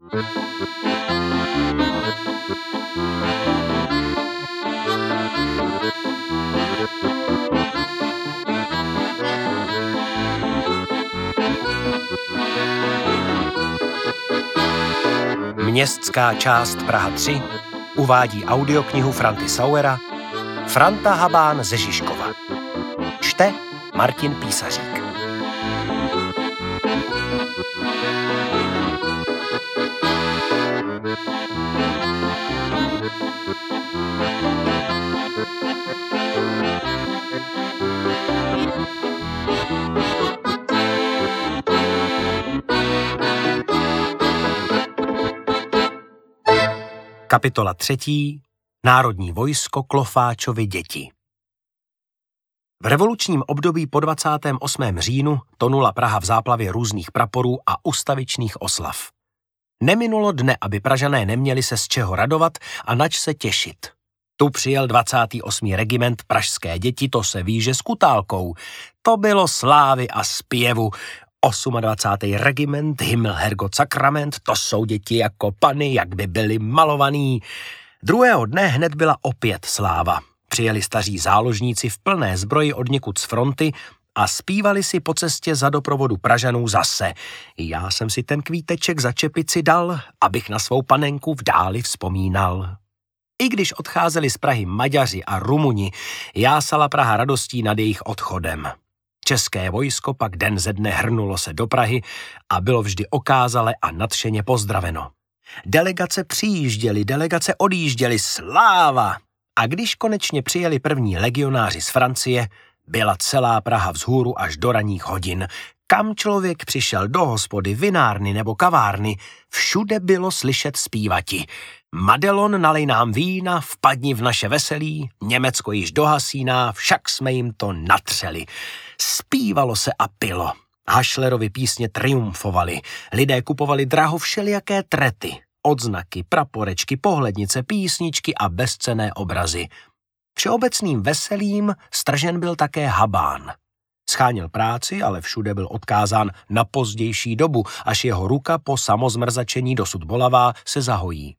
Městská část Praha 3 uvádí audioknihu Franty Sauera Franta Habán ze Žižkova. Čte Martin Písařík. Kapitola 3. Národní vojsko Klofáčovy děti. V revolučním období po 28. říjnu tonula Praha v záplavě různých praporů a ustavičných oslav. Neminulo dne, aby Pražané neměli se z čeho radovat a nač se těšit. Tu přijel 28. regiment Pražské děti, to se ví, že s kutálkou. To bylo slávy a zpěvu. 28. regiment Himmelherrgott Sakrament, to jsou děti jako pany, jak by byly malovaný. Druhého dne hned byla opět sláva. Přijeli staří záložníci v plné zbroji odněkud z fronty a zpívali si po cestě za doprovodu Pražanů zase. Já jsem si ten kvíteček za čepici dal, abych na svou panenku v dáli vzpomínal. I když odcházeli z Prahy Maďaři a Rumuni, jásala Praha radostí nad jejich odchodem. České vojsko pak den ze dne hrnulo se do Prahy a bylo vždy okázale a nadšeně pozdraveno. Delegace přijížděly, delegace odjížděly, sláva! A když konečně přijeli první legionáři z Francie, byla celá Praha vzhůru až do ranních hodin. Kam člověk přišel, do hospody, vinárny nebo kavárny, všude bylo slyšet zpívati. Madelon, nalej nám vína, vpadni v naše veselí, Německo již dohasíná, však jsme jim to natřeli. Zpívalo se a pilo. Hašlerovy písně triumfovaly. Lidé kupovali draho všelijaké trety, odznaky, praporečky, pohlednice, písničky a bezcenné obrazy. Všeobecným veselím stržen byl také Habán. Scháněl práci, ale všude byl odkázán na pozdější dobu, až jeho ruka po samozmrzačení dosud bolavá se zahojí.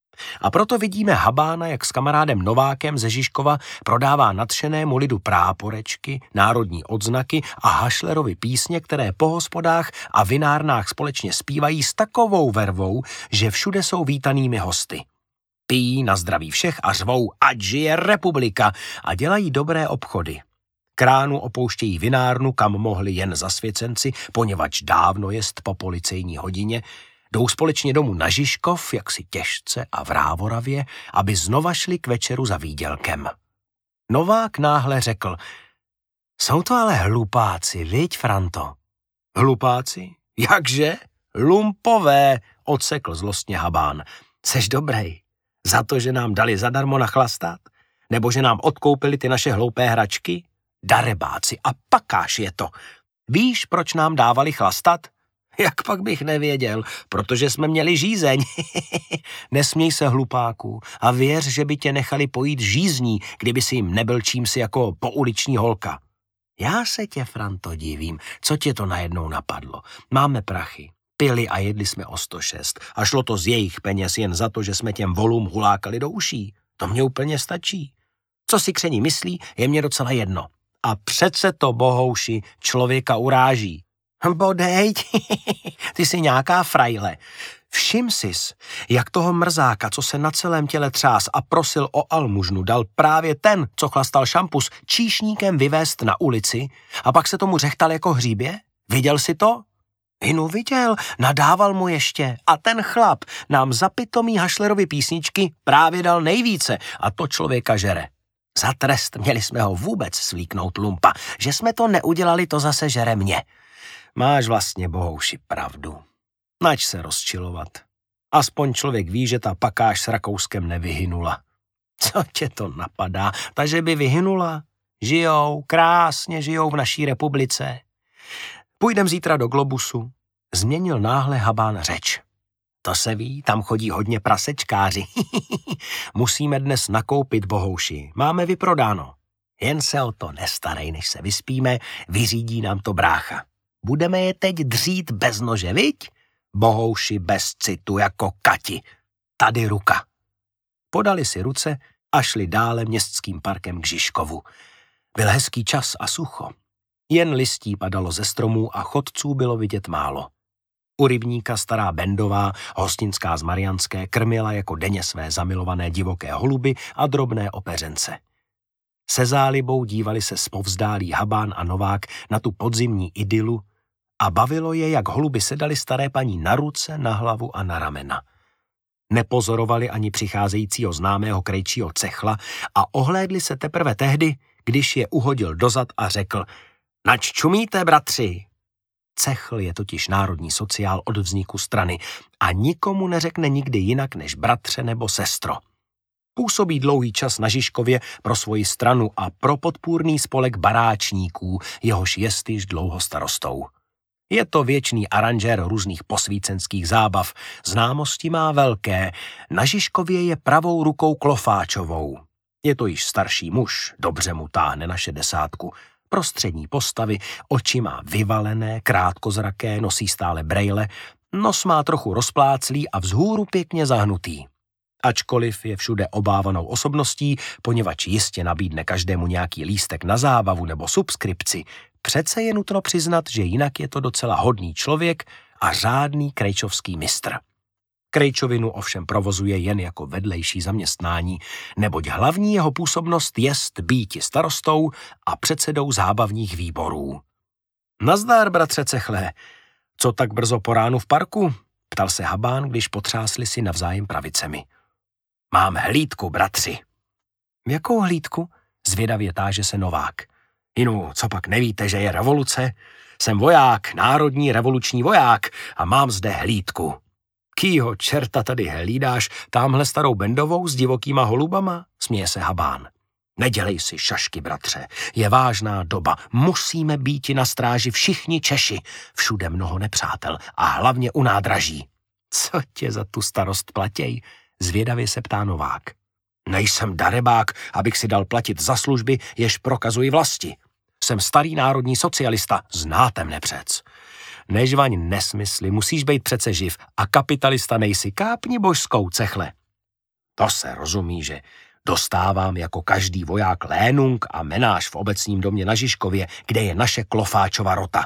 A proto vidíme Habána, jak s kamarádem Novákem ze Žižkova prodává nadšenému lidu práporečky, národní odznaky a Hašlerovy písně, které po hospodách a vinárnách společně zpívají s takovou vervou, že všude jsou vítanými hosty. Pijí na zdraví všech a řvou, ať žije republika, a dělají dobré obchody. Kránu opouštějí vinárnu, kam mohli jen zasvěcenci, poněvadž dávno jest po policejní hodině. Jdou společně domů na Žižkov, jaksi těžce a v Rávoravě, aby znova šli k večeru za výdělkem. Novák náhle řekl, jsou to ale hlupáci, viď, Franto? Hlupáci? Jakže? Lumpové, odsekl zlostně Habán. Seš dobrej, za to, že nám dali zadarmo nachlastat? Nebo že nám odkoupili ty naše hloupé hračky? Darebáci, a pakáž je to. Víš, proč nám dávali chlastat? Jak pak bych nevěděl, protože jsme měli žízeň. Nesměj se, hlupáku, a věř, že by tě nechali pojít žízní, kdyby si jim nebyl čímsi jako pouliční holka. Já se tě, Franto, divím, co tě to najednou napadlo. Máme prachy, pili a jedli jsme o 106 a šlo to z jejich peněz jen za to, že jsme těm volům hulákali do uší. To mě úplně stačí. Co si kření myslí, je mě docela jedno. A přece to, bohouši, člověka uráží. Bodejť, ty jsi nějaká frajle. Všim sis, jak toho mrzáka, co se na celém těle třás a prosil o almužnu, dal právě ten, co chlastal šampus, číšníkem vyvést na ulici a pak se tomu řechtal jako hříbě? Viděl jsi to? Inu viděl, nadával mu ještě a ten chlap nám za pitomý Hašlerovy písničky právě dal nejvíce a to člověka žere. Za trest měli jsme ho vůbec svlíknout lumpa, že jsme to neudělali, to zase žere mě. Máš vlastně, bohouši, pravdu. Nač se rozčilovat. Aspoň člověk ví, že ta pakáž s Rakouskem nevyhynula. Co tě to napadá? Takže by vyhynula? Žijou, krásně žijou v naší republice. Půjdem zítra do Globusu. Změnil náhle Habán řeč. To se ví, tam chodí hodně prasečkáři. Musíme dnes nakoupit, bohouši. Máme vyprodáno. Jen se o to nestarej, než se vyspíme, vyřídí nám to brácha. Budeme je teď dřít bez nože, viď? Bohouši bez citu jako Kati. Tady ruka. Podali si ruce a šli dále městským parkem k Žižkovu. Byl hezký čas a sucho. Jen listí padalo ze stromů a chodců bylo vidět málo. U rybníka stará Bendová, hostinská z Mariánské, krmila jako denně své zamilované divoké holuby a drobné opeřence. Se zálibou dívali se zpovzdálí Habán a Novák na tu podzimní idylu a bavilo je, jak holuby sedali staré paní na ruce, na hlavu a na ramena. Nepozorovali ani přicházejícího známého krejčího Cechla a ohlédli se teprve tehdy, když je uhodil dozad a řekl: Nač čumíte, bratři? Cechl je totiž národní sociál od vzniku strany a nikomu neřekne nikdy jinak než bratře nebo sestro. Působí dlouhý čas na Žižkově pro svoji stranu a pro podpůrný spolek baráčníků, jehož jest již dlouho starostou. Je to věčný aranžér různých posvícenských zábav, známosti má velké, na Žižkově je pravou rukou Klofáčovou. Je to již starší muž, dobře mu táhne na 60. Prostřední postavy, oči má vyvalené, krátkozraké, nosí stále brejle, nos má trochu rozpláclý a vzhůru pěkně zahnutý. Ačkoliv je všude obávanou osobností, poněvadž jistě nabídne každému nějaký lístek na zábavu nebo subskripci, přece je nutno přiznat, že jinak je to docela hodný člověk a řádný krejčovský mistr. Krejčovinu ovšem provozuje jen jako vedlejší zaměstnání, neboť hlavní jeho působnost jest býti starostou a předsedou zábavních výborů. Nazdar, bratře Cechle, co tak brzo po ránu v parku? Ptal se Habán, když potřásli si navzájem pravicemi. Mám hlídku, bratři. Jakou hlídku? Zvědavě táže se Novák. Jinu, co pak nevíte, že je revoluce? Jsem voják, národní revoluční voják a mám zde hlídku. Kýho čerta tady hlídáš támhle starou Bendovou s divokýma holubama? Směje se Habán. Nedělej si šašky, bratře. Je vážná doba. Musíme býti na stráži všichni Češi. Všude mnoho nepřátel a hlavně u nádraží. Co tě za tu starost platěj? Zvědavě se ptá Novák. Nejsem darebák, abych si dal platit za služby, jež prokazuji vlasti. Jsem starý národní socialista, znáte mne přec. Nežvaň nesmysly, musíš být přece živ a kapitalista nejsi, kápni božskou, Cechle. To se rozumí, že dostávám jako každý voják lénung a menáž v obecním domě na Žižkově, kde je naše Klofáčova rota.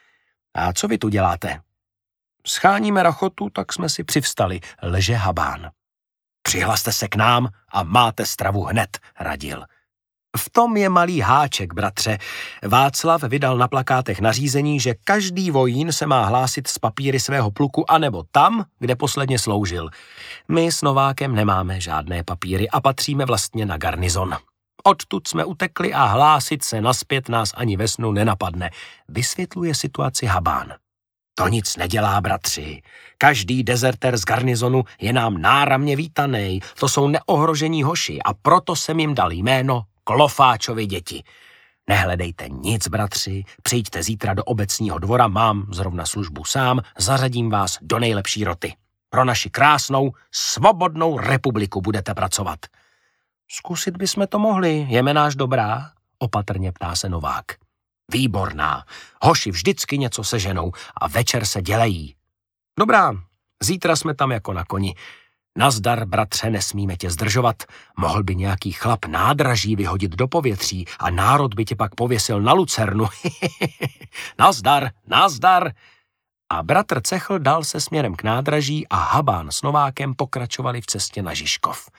A co vy tu děláte? Scháníme rachotu, tak jsme si přivstali, lže Habán. Přihlaste se k nám a máte stravu hned, radil. V tom je malý háček, bratře. Václav vydal na plakátech nařízení, že každý vojín se má hlásit s papíry svého pluku anebo tam, kde posledně sloužil. My s Novákem nemáme žádné papíry a patříme vlastně na garnizon. Odtud jsme utekli a hlásit se nazpět nás ani ve snu nenapadne, vysvětluje situaci Habán. To nic nedělá, bratři. Každý dezertér z garnizonu je nám náramně vítanej. To jsou neohrožení hoši a proto jsem jim dal jméno Klofáčovi děti. Nehledejte nic, bratři, přijďte zítra do obecního dvora, mám zrovna službu sám, zařadím vás do nejlepší roty. Pro naši krásnou, svobodnou republiku budete pracovat. Zkusit bychom to mohli, je menáž dobrá? Opatrně ptá se Novák. Výborná, hoši vždycky něco seženou a večer se dělejí. Dobrá, zítra jsme tam jako na koni. Nazdar, bratře, nesmíme tě zdržovat. Mohl by nějaký chlap nádraží vyhodit do povětří a národ by tě pak pověsil na lucernu. Nazdar, nazdar. A bratr Cechl dal se směrem k nádraží a Habán s Novákem pokračovali v cestě na Žižkov.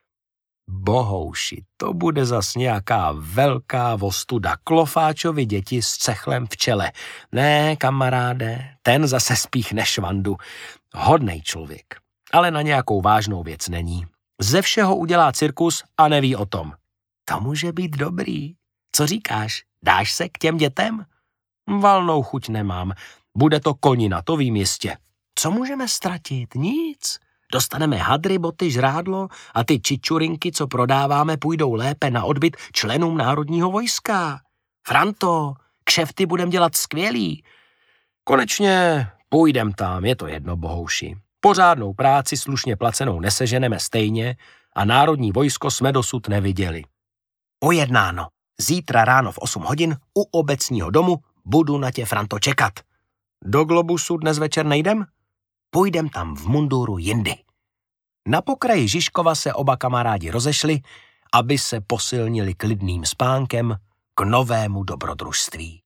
Bohouši, to bude zas nějaká velká ostuda. Klofáčovi děti s Cechlem v čele. Ne, kamaráde, ten zase spíchne švandu. Hodnej člověk, ale na nějakou vážnou věc není. Ze všeho udělá cirkus a neví o tom. To může být dobrý. Co říkáš, dáš se k těm dětem? Valnou chuť nemám. Bude to konina, to vím jistě. Co můžeme ztratit? Nic. Dostaneme hadry, boty, žrádlo a ty čičurinky, co prodáváme, půjdou lépe na odbyt členům národního vojska. Franto, kšefty budem dělat skvělý. Konečně půjdem tam, je to jedno, bohouši. Pořádnou práci slušně placenou neseženeme stejně a národní vojsko jsme dosud neviděli. Ujednáno. Zítra ráno v 8 hodin u obecního domu budu na tě, Franto, čekat. Do Globusu dnes večer nejdem? Půjdem tam v munduru jindy. Na pokraji Žižkova se oba kamarádi rozešli, aby se posilnili klidným spánkem k novému dobrodružství.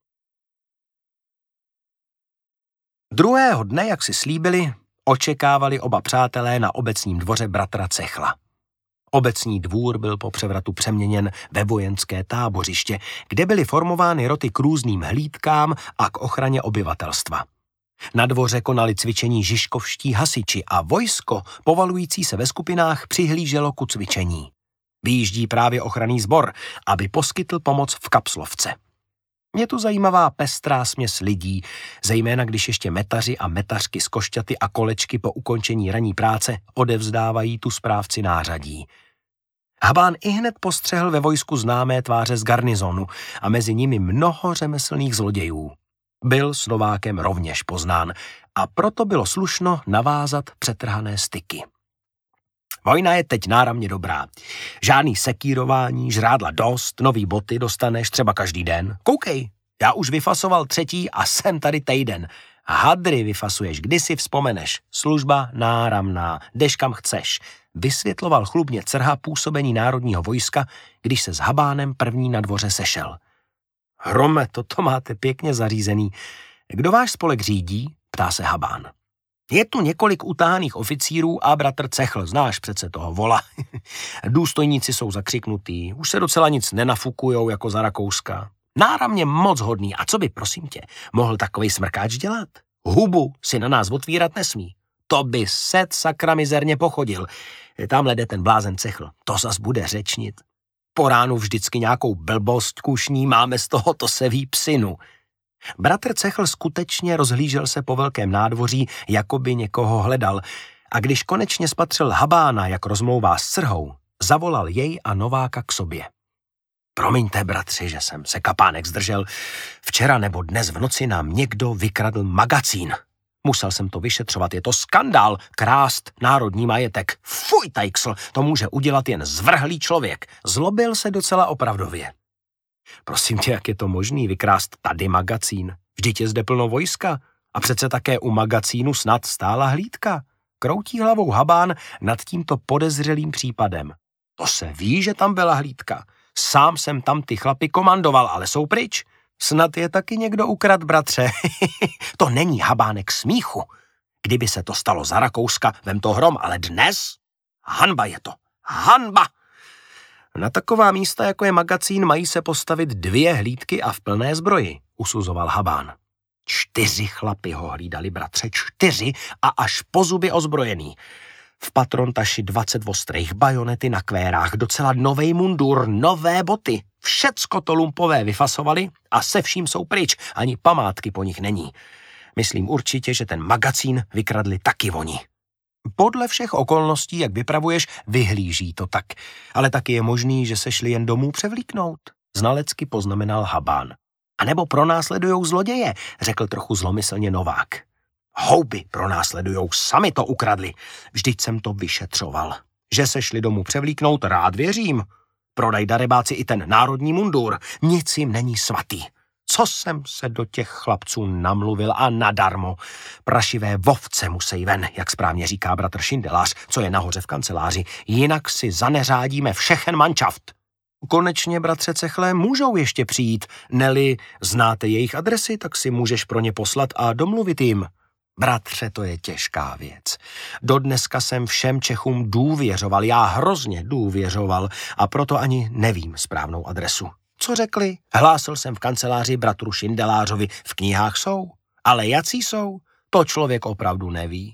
Druhého dne, jak si slíbili, očekávali oba přátelé na obecním dvoře bratra Cechla. Obecní dvůr byl po převratu přeměněn ve vojenské tábořiště, kde byly formovány roty k různým hlídkám a k ochraně obyvatelstva. Na dvoře konali cvičení žižkovští hasiči a vojsko, povalující se ve skupinách, přihlíželo ku cvičení. Vyjíždí právě ochranný sbor, aby poskytl pomoc v kapslovce. Je tu zajímavá pestrá směs lidí, zejména když ještě metaři a metařky z košťaty a kolečky po ukončení ranní práce odevzdávají tu správci nářadí. Habán ihned postřehl ve vojsku známé tváře z garnizonu a mezi nimi mnoho řemeslných zlodějů. Byl s novákem rovněž poznán a proto bylo slušno navázat přetrhané styky. Vojna je teď náramně dobrá. Žádný sekírování, žrádla dost, nový boty dostaneš třeba každý den. Koukej, já už vyfasoval 3. a jsem tady týden. Hadry vyfasuješ, kdy si vzpomeneš. Služba náramná, jdeš kam chceš. Vysvětloval chlubně Crha působení národního vojska, když se s Habánem první na dvoře sešel. Hrome, to máte pěkně zařízený. Kdo váš spolek řídí? Ptá se Habán. Je tu několik utáhaných oficírů a bratr Cechl, znáš přece toho vola. Důstojníci jsou zakřiknutý, už se docela nic nenafukujou jako za Rakouska. Náramně moc hodný, a co by, prosím tě, mohl takovej smrkáč dělat? Hubu si na nás otvírat nesmí. To by set sakra mizerně pochodil. Tamhle jde ten blázen Cechl, to zas bude řečnit. Po ránu vždycky nějakou blbost kušní, máme z toho to se ví psinu. Bratr Cechl skutečně rozhlížel se po velkém nádvoří, jako by někoho hledal, a když konečně spatřil Habána, jak rozmlouvá s Crhou, zavolal jej a Nováka k sobě. Promiňte, bratři, že jsem se kapánek zdržel. Včera nebo dnes v noci nám někdo vykradl magazín. Musel jsem to vyšetřovat, je to skandál, krást národní majetek. Fuj, tajksl, to může udělat jen zvrhlý člověk. Zlobil se docela opravdově. Prosím tě, jak je to možný vykrást tady magazín? Vždyť je zde plno vojska a přece také u magazínu snad stála hlídka. Kroutí hlavou Habán nad tímto podezřelým případem. To se ví, že tam byla hlídka. Sám jsem tam ty chlapy komandoval, ale jsou pryč. Snad je taky někdo ukrad, bratře. To není, Habánek, smíchu. Kdyby se to stalo za Rakouska, vem to hrom, ale dnes? Hanba je to. Hanba! Na taková místa, jako je magazín, mají se postavit 2 hlídky a v plné zbroji, usuzoval Habán. 4 chlapy ho hlídali, bratře, 4 a až po zuby ozbrojený. V patrontaši 20 ostrých, bajonety na kvérách, docela novej mundur, nové boty. Všecko to lumpové vyfasovali a se vším jsou pryč, ani památky po nich není. Myslím určitě, že ten magazín vykradli taky oni. Podle všech okolností, jak vypravuješ, vyhlíží to tak. Ale taky je možný, že se šli jen domů převlíknout. Znalecky poznamenal Habán. A nebo pronásledujou zloděje, řekl trochu zlomyslně Novák. Houby pronásledujou, sami to ukradli. Vždyť jsem to vyšetřoval. Že se šli domů převlíknout, rád věřím. Prodaj darebáci i ten národní mundur. Nic jim není svatý. Co jsem se do těch chlapců namluvil a nadarmo. Prašivé vovce musí ven, jak správně říká bratr Šindelář, co je nahoře v kanceláři. Jinak si zaneřádíme všechen manšaft. Konečně, bratře Cechle, můžou ještě přijít. Neli znáte jejich adresy, tak si můžeš pro ně poslat a domluvit jim. Bratře, to je těžká věc. Dodneska jsem všem Čechům důvěřoval, já hrozně důvěřoval a proto ani nevím správnou adresu. Co řekli? Hlásil jsem v kanceláři bratru Šindelářovi, v knihách jsou, ale jací jsou, to člověk opravdu neví.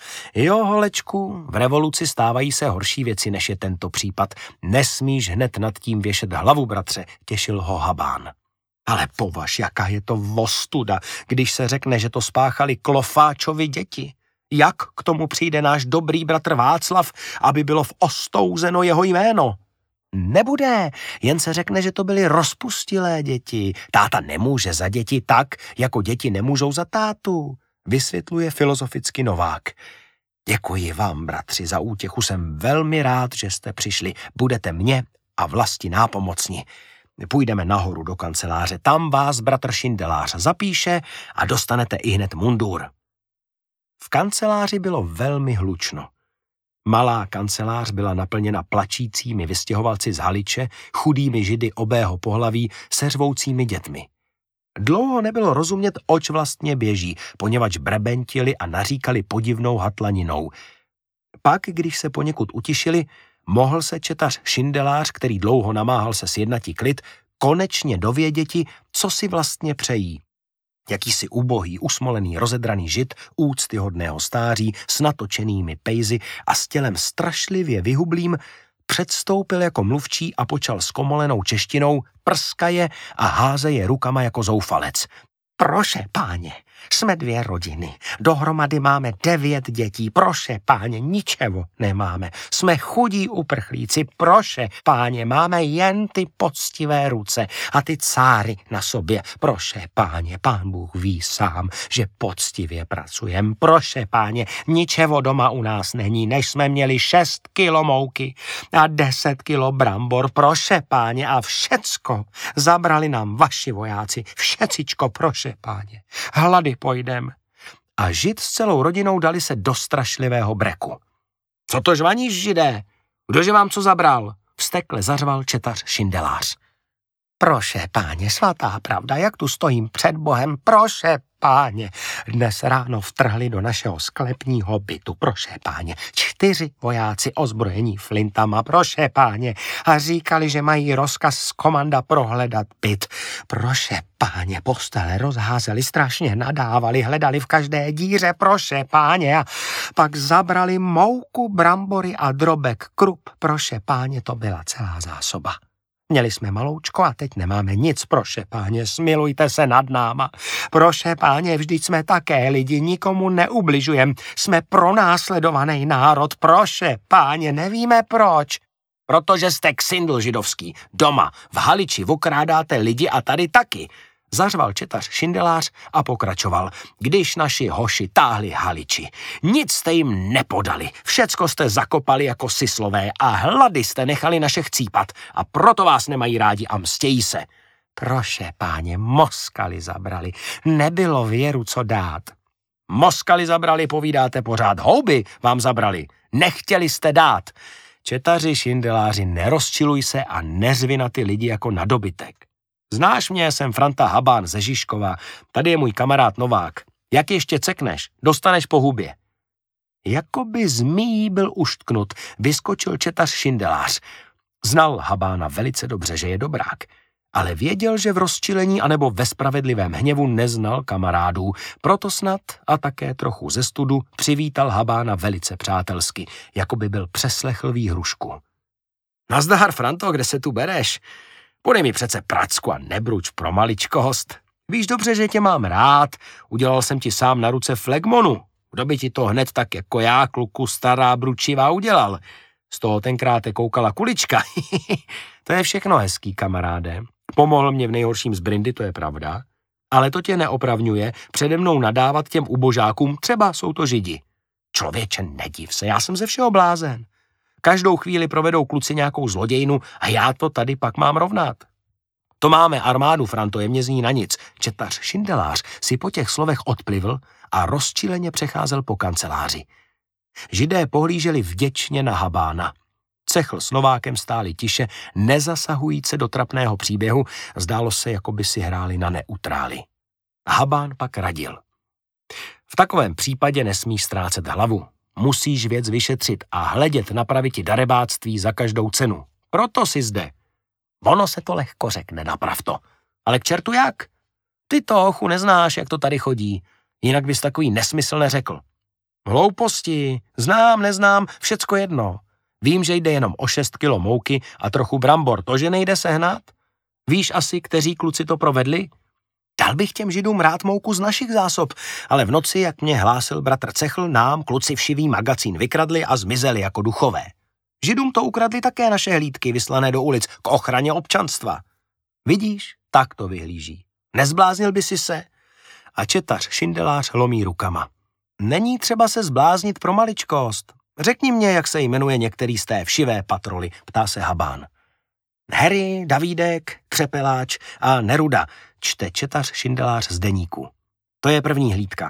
Jo, holečku, v revoluci stávají se horší věci, než je tento případ. Nesmíš hned nad tím věšet hlavu, bratře, těšil ho Habán. Ale považ, jaká je to ostuda, když se řekne, že to spáchali Klofáčovi děti. Jak k tomu přijde náš dobrý bratr Václav, aby bylo ostouzeno jeho jméno? Nebude, jen se řekne, že to byly rozpustilé děti. Táta nemůže za děti tak, jako děti nemůžou za tátu, vysvětluje filozoficky Novák. Děkuji vám, bratři, za útěchu, jsem velmi rád, že jste přišli. Budete mě a vlasti nápomocni. Půjdeme nahoru do kanceláře, tam vás bratr Šindelář zapíše a dostanete ihned mundur. V kanceláři bylo velmi hlučno. Malá kancelář byla naplněna plačícími vystěhovalci z Haliče, chudými židy obého pohlaví se řvoucími dětmi. Dlouho nebylo rozumět, oč vlastně běží, poněvadž brebentili a naříkali podivnou hatlaninou. Pak, když se poněkud utišili, mohl se četař Šindelář, který dlouho namáhal se sjednatí klid, konečně dověděti, co si vlastně přejí. Jakýsi ubohý, usmolený, rozedraný žid úctyhodného stáří s natočenými pejzy a s tělem strašlivě vyhublým předstoupil jako mluvčí a počal s komolenou češtinou, prskaje a házeje rukama jako zoufalec. Proše, páně, jsme 2 rodiny, dohromady máme 9 dětí, proše, páně, ničeho nemáme, jsme chudí uprchlíci, proše, páně, máme jen ty poctivé ruce a ty cáry na sobě, proše, páně, pán Bůh ví sám, že poctivě pracujem, proše, páně, ničeho doma u nás není, než jsme měli 6 kilo mouky a 10 kilo brambor, proše, páně, a všecko zabrali nám vaši vojáci, všecičko, proše, páně, hlady pojdem. A žid s celou rodinou dali se do strašlivého breku. Co to žvaníš, židé? Kdože vám co zabral? Vztekle zařval četař Šindelář. Proše, páně, svatá pravda, jak tu stojím před Bohem, proše, páně. Dnes ráno vtrhli do našeho sklepního bytu, proše, páně. 4 vojáci ozbrojení flintama, proše, páně. A říkali, že mají rozkaz z komanda prohledat byt. Proše, páně, postele rozházeli, strašně nadávali, hledali v každé díře, proše, páně. A pak zabrali mouku, brambory a drobek krup, proše, páně, to byla celá zásoba. Měli jsme maloučko a teď nemáme nic, proše, páně, smilujte se nad náma. Proše, páně, vždyť jsme také lidi, nikomu neubližujem, jsme pronásledovaný národ, proše, páně, nevíme proč. Protože jste ksindl židovský, doma, v Haliči okrádáte lidi a tady taky. Zařval četař Šindelář a pokračoval. Když naši hoši táhli Haliči, nic jste jim nepodali, všecko jste zakopali jako syslové a hlady jste nechali naše chcípat a proto vás nemají rádi a mstějí se. Proše, páně, Moskali zabrali, nebylo věru co dát. Moskali zabrali, povídáte pořád, houby vám zabrali, nechtěli jste dát. Četaři Šindeláři, nerozčiluj se a neřvi na ty lidi jako na dobytek. Znáš mě, jsem Franta Habán ze Žižkova, tady je můj kamarád Novák. Jak ještě cekneš, dostaneš po hubě. Jakoby zmíjí byl uštknut, vyskočil četař Šindelář. Znal Habána velice dobře, že je dobrák, ale věděl, že v rozčilení anebo ve spravedlivém hněvu neznal kamarádů, proto snad a také trochu ze studu přivítal Habána velice přátelsky, jakoby byl přeslechl výhrušku. Nazdar, Franto, kde se tu bereš? Podej mi přece pracku a nebruč pro maličkost. Víš dobře, že tě mám rád, udělal jsem ti sám na ruce flegmonu. Kdo by ti to hned tak jako já, kluku stará bručivá, udělal? Z toho tenkrát koukala kulička. To je všechno hezký, kamaráde. Pomohl mě v nejhorším z Brindy, to je pravda. Ale to tě neopravňuje přede mnou nadávat těm ubožákům, třeba jsou to židi. Člověče, nediv se, já jsem ze všeho blázen. Každou chvíli provedou kluci nějakou zlodějnu a já to tady pak mám rovnat. To máme armádu, Franto, je mě zní na nic. Četař Šindelář si po těch slovech odplivl a rozčileně přecházel po kanceláři. Židé pohlíželi vděčně na Habána. Cechl s Novákem stáli tiše, nezasahujíce do trapného příběhu, zdálo se, jako by si hráli na neutrály. Habán pak radil. V takovém případě nesmíš ztrácet hlavu. Musíš věc vyšetřit a hledět napraviti darebáctví za každou cenu. Proto si zde. Ono se to lehko řekne, naprav to. Ale k čertu jak? Ty to, ochu, neznáš, jak to tady chodí. Jinak bys takový nesmysl neřekl. Hlouposti, znám, neznám, všecko jedno. Vím, že jde jenom o 6 kilo mouky a trochu brambor, to, že nejde sehnat? Víš asi, kteří kluci to provedli? Dal bych těm židům rád mouku z našich zásob, ale v noci, jak mě hlásil bratr Cechl, nám kluci všivý magazín vykradli a zmizeli jako duchové. Židům to ukradli také naše hlídky vyslané do ulic k ochraně občanstva. Vidíš, tak to vyhlíží. Nezbláznil by si se? A četař Šindelář lomí rukama. Není třeba se zbláznit pro maličkost. Řekni mě, jak se jmenuje některý z té všivé patroly, ptá se Habán. Harry, Davídek, Křepeláč a Neruda, čte četař Šindelář z deníku. To je první hlídka.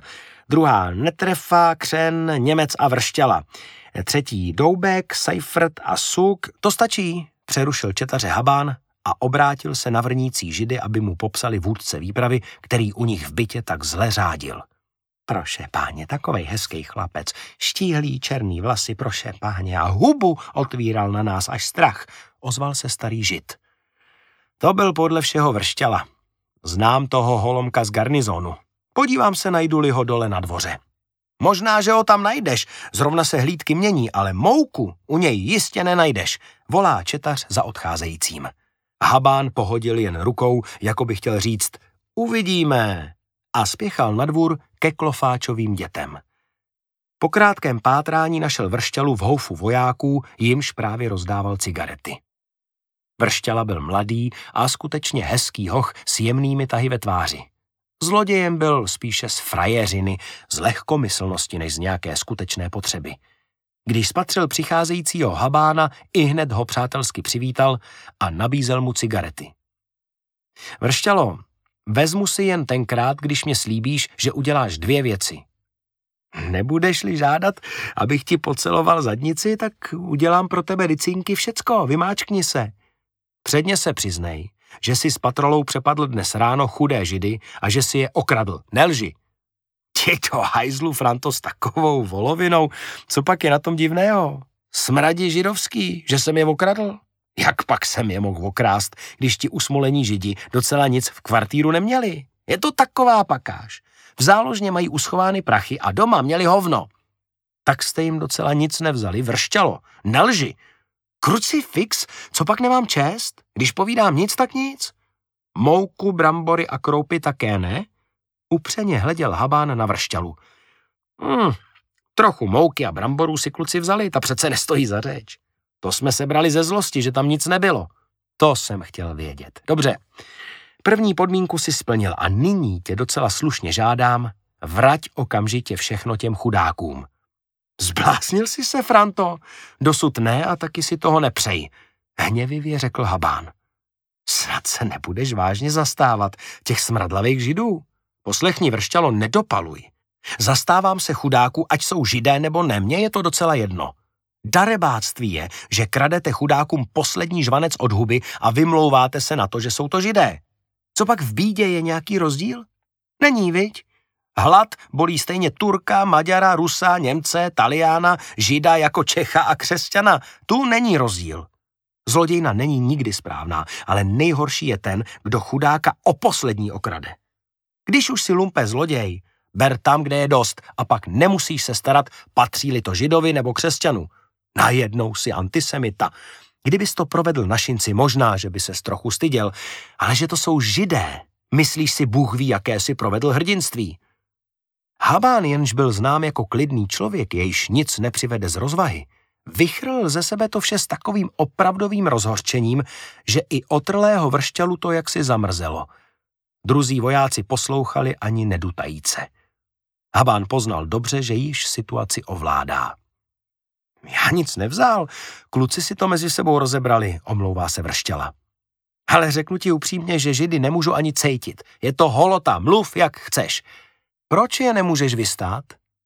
druhá Netrefa, Křen, Němec a Vršťala, třetí Doubek, Seifert a Suk. To stačí, přerušil četaře Habán a obrátil se na vrnící židy, aby mu popsali vůdce výpravy, který u nich v bytě tak zle řádil. Proše páně, takovej hezký chlapec, štíhlý černý vlasy, proše páně, a hubu otvíral na nás až strach, ozval se starý žid. To byl podle všeho Vršťala. Znám toho holomka z garnizonu. Podívám se, najdu-li ho dole na dvoře. Možná, že ho tam najdeš, zrovna se hlídky mění, ale mouku u něj jistě nenajdeš, volá četař za odcházejícím. Habán pohodil jen rukou, jako by chtěl říct uvidíme, a spěchal na dvůr ke Klofáčovým dětem. Po krátkém pátrání našel Vršťalu v houfu vojáků, jimž právě rozdával cigarety. Vršťala byl mladý a skutečně hezký hoch s jemnými tahy ve tváři. Zlodějem byl spíše z frajeřiny, z lehkomyslnosti než z nějaké skutečné potřeby. Když spatřil přicházejícího Habána, ihned ho přátelsky přivítal a nabízel mu cigarety. Vršťalo, vezmu si jen tenkrát, když mě slíbíš, že uděláš 2 věci. Nebudeš-li žádat, abych ti poceloval zadnici, tak udělám pro tebe ricínky všecko, vymáčkni se. Předně se přiznej, že si s patrolou přepadl dnes ráno chudé židy a že si je okradl. Nelži. Ti to hajzlu, Franto, s takovou volovinou, co pak je na tom divného? Smradi židovský, že jsem je okradl? Jak pak jsem je mohl okrást, když ti usmolení židi docela nic v kvartíru neměli? Je to taková pakáž. V záložně mají uschovány prachy a doma měli hovno. Tak jste jim docela nic nevzali, Vršťalo. Nelži. Krucifix, co pak nemám čest? Když povídám nic, tak nic. Mouku, brambory a kroupy také ne? Upřeně hleděl Habán na Vršťalu. Trochu mouky a bramborů si kluci vzali, ta přece nestojí za řeč. To jsme se brali ze zlosti, že tam nic nebylo. To jsem chtěl vědět. Dobře, první podmínku si splnil a nyní tě docela slušně žádám, vrať okamžitě všechno těm chudákům. Zbláznil jsi se, Franto? Dosud ne a taky si toho nepřej, hněvivě řekl Habán. Snad se nebudeš vážně zastávat těch smradlavých židů? Poslechni, Vršťalo, nedopaluj. Zastávám se chudáků, ať jsou židé nebo ne, mně je to docela jedno. Darebáctví je, že kradete chudákům poslední žvanec od huby a vymlouváte se na to, že jsou to židé. Co pak v bídě je nějaký rozdíl? Není, viď? Hlad bolí stejně Turka, Maďara, Rusa, Němce, Taliána, Žida jako Čecha a křesťana. Tu není rozdíl. Zlodějna není nikdy správná, ale nejhorší je ten, kdo chudáka o poslední okrade. Když už si lumpe zloděj, ber tam, kde je dost, a pak nemusíš se starat, patří-li to židovi nebo křesťanu. Najednou si antisemita. Kdybys to provedl na Šinci, možná, že by ses trochu styděl, ale že to jsou židé. Myslíš si, Bůh ví, jaké si provedl hrdinství. Habán, jenž byl znám jako klidný člověk, jejž nic nepřivede z rozvahy, vychrl ze sebe to vše s takovým opravdovým rozhořčením, že i otrlého Vršťalu to jaksi zamrzelo. Druzí vojáci poslouchali ani nedutajíce. Habán poznal dobře, že již situaci ovládá. Já nic nevzal, kluci si to mezi sebou rozebrali, omlouvá se Vršťala. Ale řeknu ti upřímně, že židy nemůžu ani cejtit. Je to holota, mluv jak chceš. Proč je nemůžeš vystát?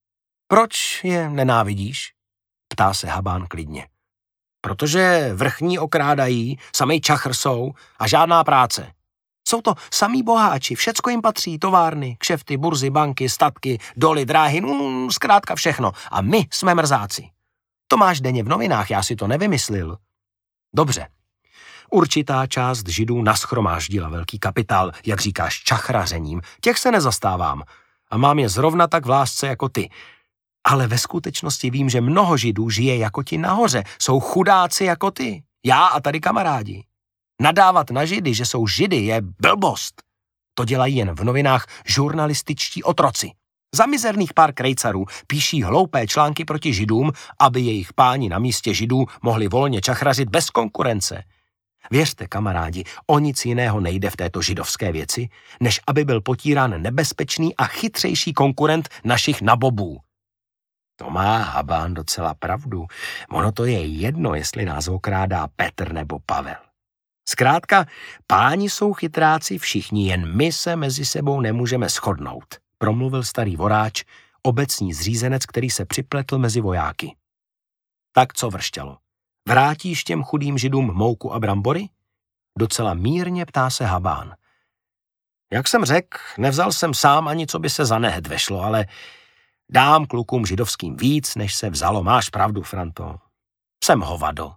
Proč je nenávidíš? Ptá se Habán klidně. Protože vrchní okrádají, samej čachr jsou a žádná práce. Jsou to samí boháči, všecko jim patří, továrny, kšefty, burzy, banky, statky, doly, dráhy, zkrátka všechno. A my jsme mrzáci. To máš denně v novinách, já si to nevymyslil. Dobře. Určitá část židů nashromáždila velký kapitál, jak říkáš, čachrařením. Těch se nezastávám a mám je zrovna tak v lásce jako ty. Ale ve skutečnosti vím, že mnoho židů žije jako ti nahoře, jsou chudáci jako ty. Já a tady kamarádi. Nadávat na židy, že jsou židy, je blbost. To dělají jen v novinách žurnalističtí otroci. Za mizerných pár krejcarů píší hloupé články proti židům, aby jejich páni na místě židů mohli volně čachrařit bez konkurence. Věřte, kamarádi, o nic jiného nejde v této židovské věci, než aby byl potírán nebezpečný a chytřejší konkurent našich nabobů. To má Habán docela pravdu. Ono to je jedno, jestli nás okrádá Petr nebo Pavel. Zkrátka, páni jsou chytráci všichni, jen my se mezi sebou nemůžeme shodnout, promluvil starý voráč, obecní zřízenec, který se připletl mezi vojáky. Tak co, Vršťalo, vrátíš těm chudým Židům mouku a brambory? Docela mírně ptá se Habán. Jak jsem řekl, nevzal jsem sám ani, co by se za nehet vešlo, ale dám klukům židovským víc, než se vzalo. Máš pravdu, Franto. Jsem hovado.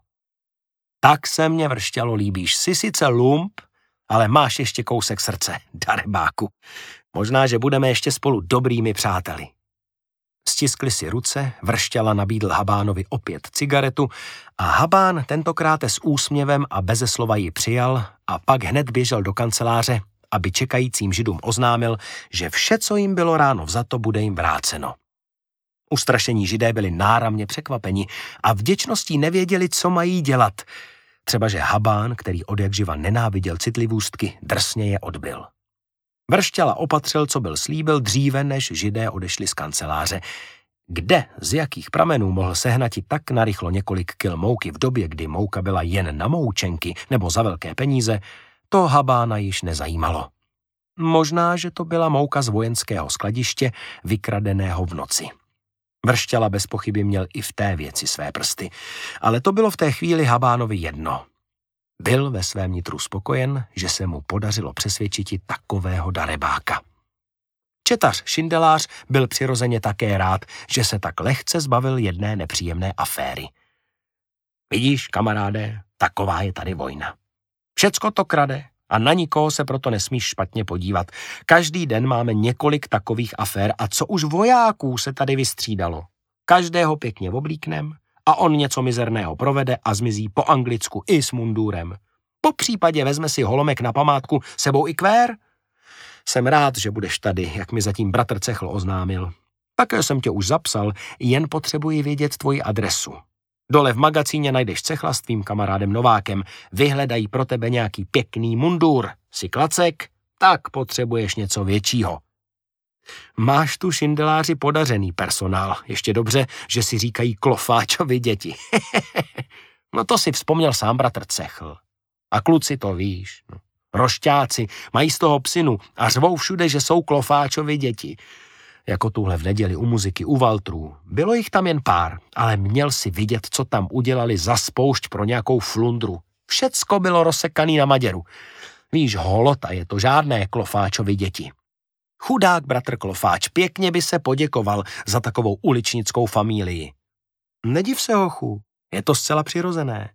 Tak se mně, Vršťalo, líbíš. Jsi sice lump, ale máš ještě kousek srdce, darebáku. Možná, že budeme ještě spolu dobrými přáteli. Stiskli si ruce, Vršťala nabídl Habánovi opět cigaretu a Habán tentokrát s úsměvem a beze slova ji přijal a pak hned běžel do kanceláře, aby čekajícím Židům oznámil, že vše, co jim bylo ráno vzato, bude jim vráceno. Ustrašení Židé byli náramně překvapeni a vděčností nevěděli, co mají dělat. Třeba že Habán, který odjakživa nenáviděl citlivůstky, drsně je odbyl. Vršťala opatřil, co byl slíbil, dříve, než Židé odešli z kanceláře. Kde, z jakých pramenů mohl sehnati tak narychlo několik kil mouky v době, kdy mouka byla jen na moučenky nebo za velké peníze, to Habána již nezajímalo. Možná, že to byla mouka z vojenského skladiště, vykradeného v noci. Vršťala bez pochyby měl i v té věci své prsty, ale to bylo v té chvíli Habánovi jedno. Byl ve svém nitru spokojen, že se mu podařilo přesvědčiti takového darebáka. Četař Šindelář byl přirozeně také rád, že se tak lehce zbavil jedné nepříjemné aféry. Vidíš, kamaráde, taková je tady vojna. Všecko to krade a na nikoho se proto nesmíš špatně podívat. Každý den máme několik takových afér a co už vojáků se tady vystřídalo. Každého pěkně oblíknem a on něco mizerného provede a zmizí po anglicku i s mundurem. Po případě vezme si holomek na památku, sebou i kvér. Jsem rád, že budeš tady, jak mi zatím bratr Cechl oznámil. Také jsem tě už zapsal, jen potřebuji vědět tvoji adresu. Dole v magazíně najdeš Cechla s tvým kamarádem Novákem. Vyhledají pro tebe nějaký pěkný mundur. Jsi klacek? Tak potřebuješ něco většího. Máš tu, Šindeláři, podařený personál. Ještě dobře, že si říkají Klofáčovi děti. No to si vzpomněl sám bratr Cechl. A kluci to víš. No. Rošťáci mají z toho psinu a řvou všude, že jsou Klofáčovi děti. Jako tuhle v neděli u muziky u Valtrů. Bylo jich tam jen pár, ale měl si vidět, co tam udělali za spoušť pro nějakou flundru. Všecko bylo rozsekaný na maděru. Víš, holota je to, žádné Klofáčovi děti. Chudák bratr Klofáč pěkně by se poděkoval za takovou uličnickou familii. Nediv se, hochu, je to zcela přirozené.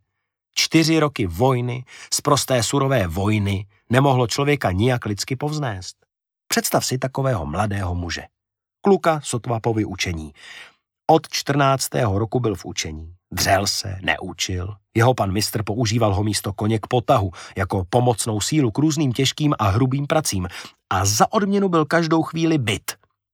4 roky vojny, z prosté surové vojny, nemohlo člověka nijak lidsky povznést. Představ si takového mladého muže. Kluka sotva po vyučení. Od 14. roku byl v učení. Dřel se, neučil. Jeho pan mistr používal ho místo koně k potahu, jako pomocnou sílu k různým těžkým a hrubým pracím. A za odměnu byl každou chvíli bit.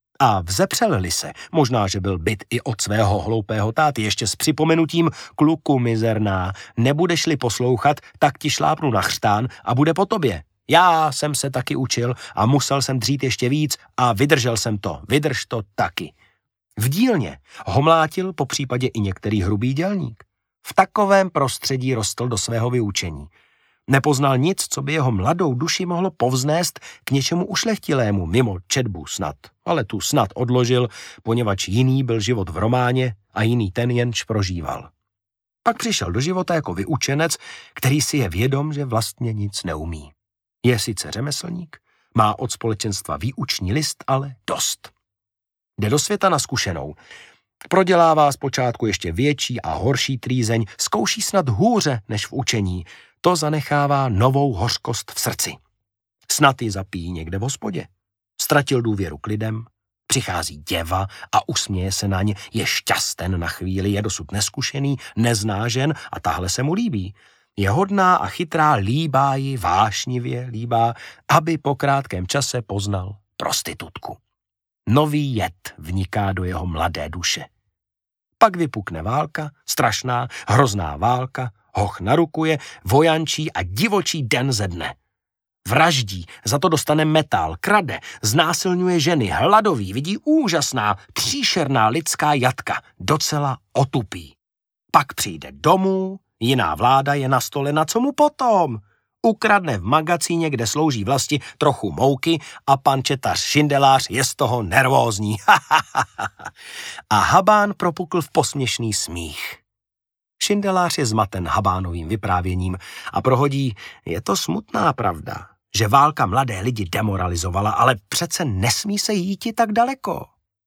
A vzepřel-li se, možná, že byl bit i od svého hloupého táty, ještě s připomenutím: kluku mizerná, nebudeš-li poslouchat, tak ti šlápnu na chřtán a bude po tobě. Já jsem se taky učil a musel jsem dřít ještě víc a vydržel jsem to. Vydrž to taky. V dílně ho mlátil po případě i některý hrubý dělník. V takovém prostředí rostl do svého vyučení. Nepoznal nic, co by jeho mladou duši mohlo povznést k něčemu ušlechtilému, mimo četbu snad. Ale tu snad odložil, poněvadž jiný byl život v románě a jiný ten jenž prožíval. Pak přišel do života jako vyučenec, který si je vědom, že vlastně nic neumí. Je sice řemeslník, má od společenstva výuční list, ale dost. Jde do světa na zkušenou. Prodělává zpočátku ještě větší a horší trýzeň, zkouší snad hůře než v učení. To zanechává novou hořkost v srdci. Snad ji zapíjí někde v hospodě. Ztratil důvěru k lidem, přichází děva a usměje se na ně, je šťasten na chvíli, je dosud neskušený, nezná žen a tahle se mu líbí. Je hodná a chytrá, líbá ji, vášnivě líbá, aby po krátkém čase poznal prostitutku. Nový jed vniká do jeho mladé duše. Pak vypukne válka, strašná, hrozná válka, hoch narukuje, vojančí a divočí den ze dne. Vraždí, za to dostane metal, krade, znásilňuje ženy, hladový, vidí úžasná, příšerná lidská jatka, docela otupí. Pak přijde domů, jiná vláda je nastolena, co mu potom? Ukradne v magazíně, kde slouží vlasti, trochu mouky a pan četař Šindelář je z toho nervózní. A Habán propukl v posměšný smích. Šindelář je zmaten Habánovým vyprávěním a prohodí, je to smutná pravda, že válka mladé lidi demoralizovala, ale přece nesmí se jíti tak daleko.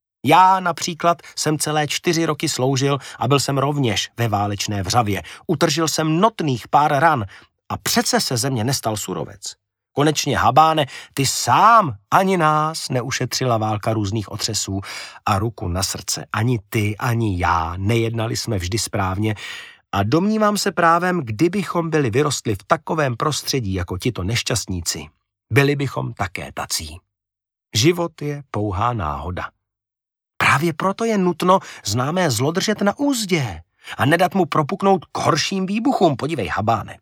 Já například jsem celé 4 roky sloužil a byl jsem rovněž ve válečné vřavě. Utržil jsem notných pár ran a přece se ze mě nestal surovec. Konečně, Habáne, ty sám ani nás neušetřila válka různých otřesů a ruku na srdce. Ani ty, ani já nejednali jsme vždy správně a domnívám se právem, kdybychom byli vyrostli v takovém prostředí jako tito nešťastníci, byli bychom také tací. Život je pouhá náhoda. Právě proto je nutno známé zlo držet na úzdě a nedat mu propuknout k horším výbuchům. Podívej, Habáne,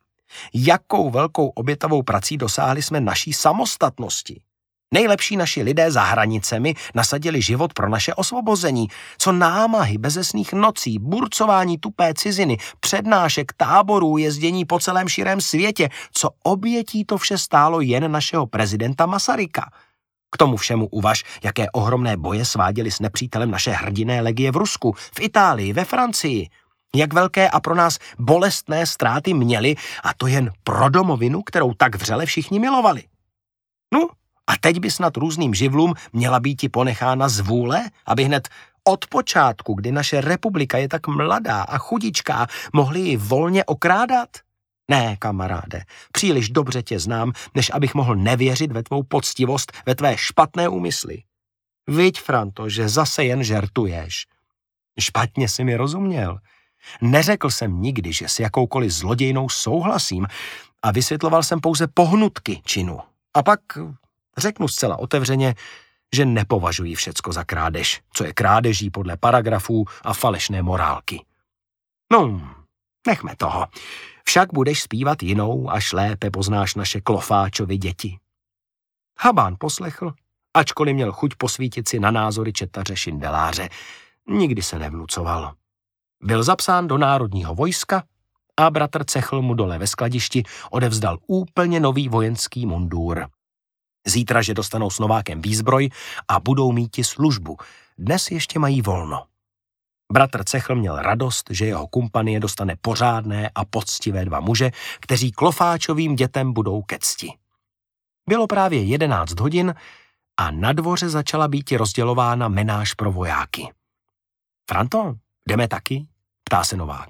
jakou velkou obětavou prací dosáhli jsme naší samostatnosti. Nejlepší naši lidé za hranicemi nasadili život pro naše osvobození. Co námahy, bezesných nocí, burcování tupé ciziny, přednášek, táborů, jezdění po celém širém světě, co obětí to vše stálo jen našeho prezidenta Masaryka. K tomu všemu uvaž, jaké ohromné boje sváděli s nepřítelem naše hrdinné legie v Rusku, v Itálii, ve Francii. Jak velké a pro nás bolestné ztráty měli, a to jen pro domovinu, kterou tak vřele všichni milovali. No, a teď by snad různým živlům měla být ponechána zvůle, aby hned od počátku, kdy naše republika je tak mladá a chudičká, mohli ji volně okrádat? Ne, kamaráde, příliš dobře tě znám, než abych mohl nevěřit ve tvou poctivost, ve tvé špatné úmysly. Viď, Franto, že zase jen žertuješ. Špatně si mi rozuměl. Neřekl jsem nikdy, že s jakoukoliv zlodějnou souhlasím a vysvětloval jsem pouze pohnutky činu. A pak řeknu zcela otevřeně, že nepovažuji všecko za krádež, co je krádeží podle paragrafů a falešné morálky. No, nechme toho. Však budeš zpívat jinou, až lépe poznáš naše Klofáčovy děti. Habán poslechl, ačkoliv měl chuť posvítit si na názory četaře Šindeláře. Nikdy se nevnucoval. Byl zapsán do národního vojska a bratr Cechl mu dole ve skladišti odevzdal úplně nový vojenský mundúr. Zítra, že dostanou s Novákem výzbroj a budou míti službu. Dnes ještě mají volno. Bratr Cechl měl radost, že jeho kumpanie dostane pořádné a poctivé 2 muže, kteří Klofáčovým dětem budou ke cti. Bylo právě 11 hodin a na dvoře začala být rozdělována menáž pro vojáky. Franto, jdeme taky? Ptá se Novák.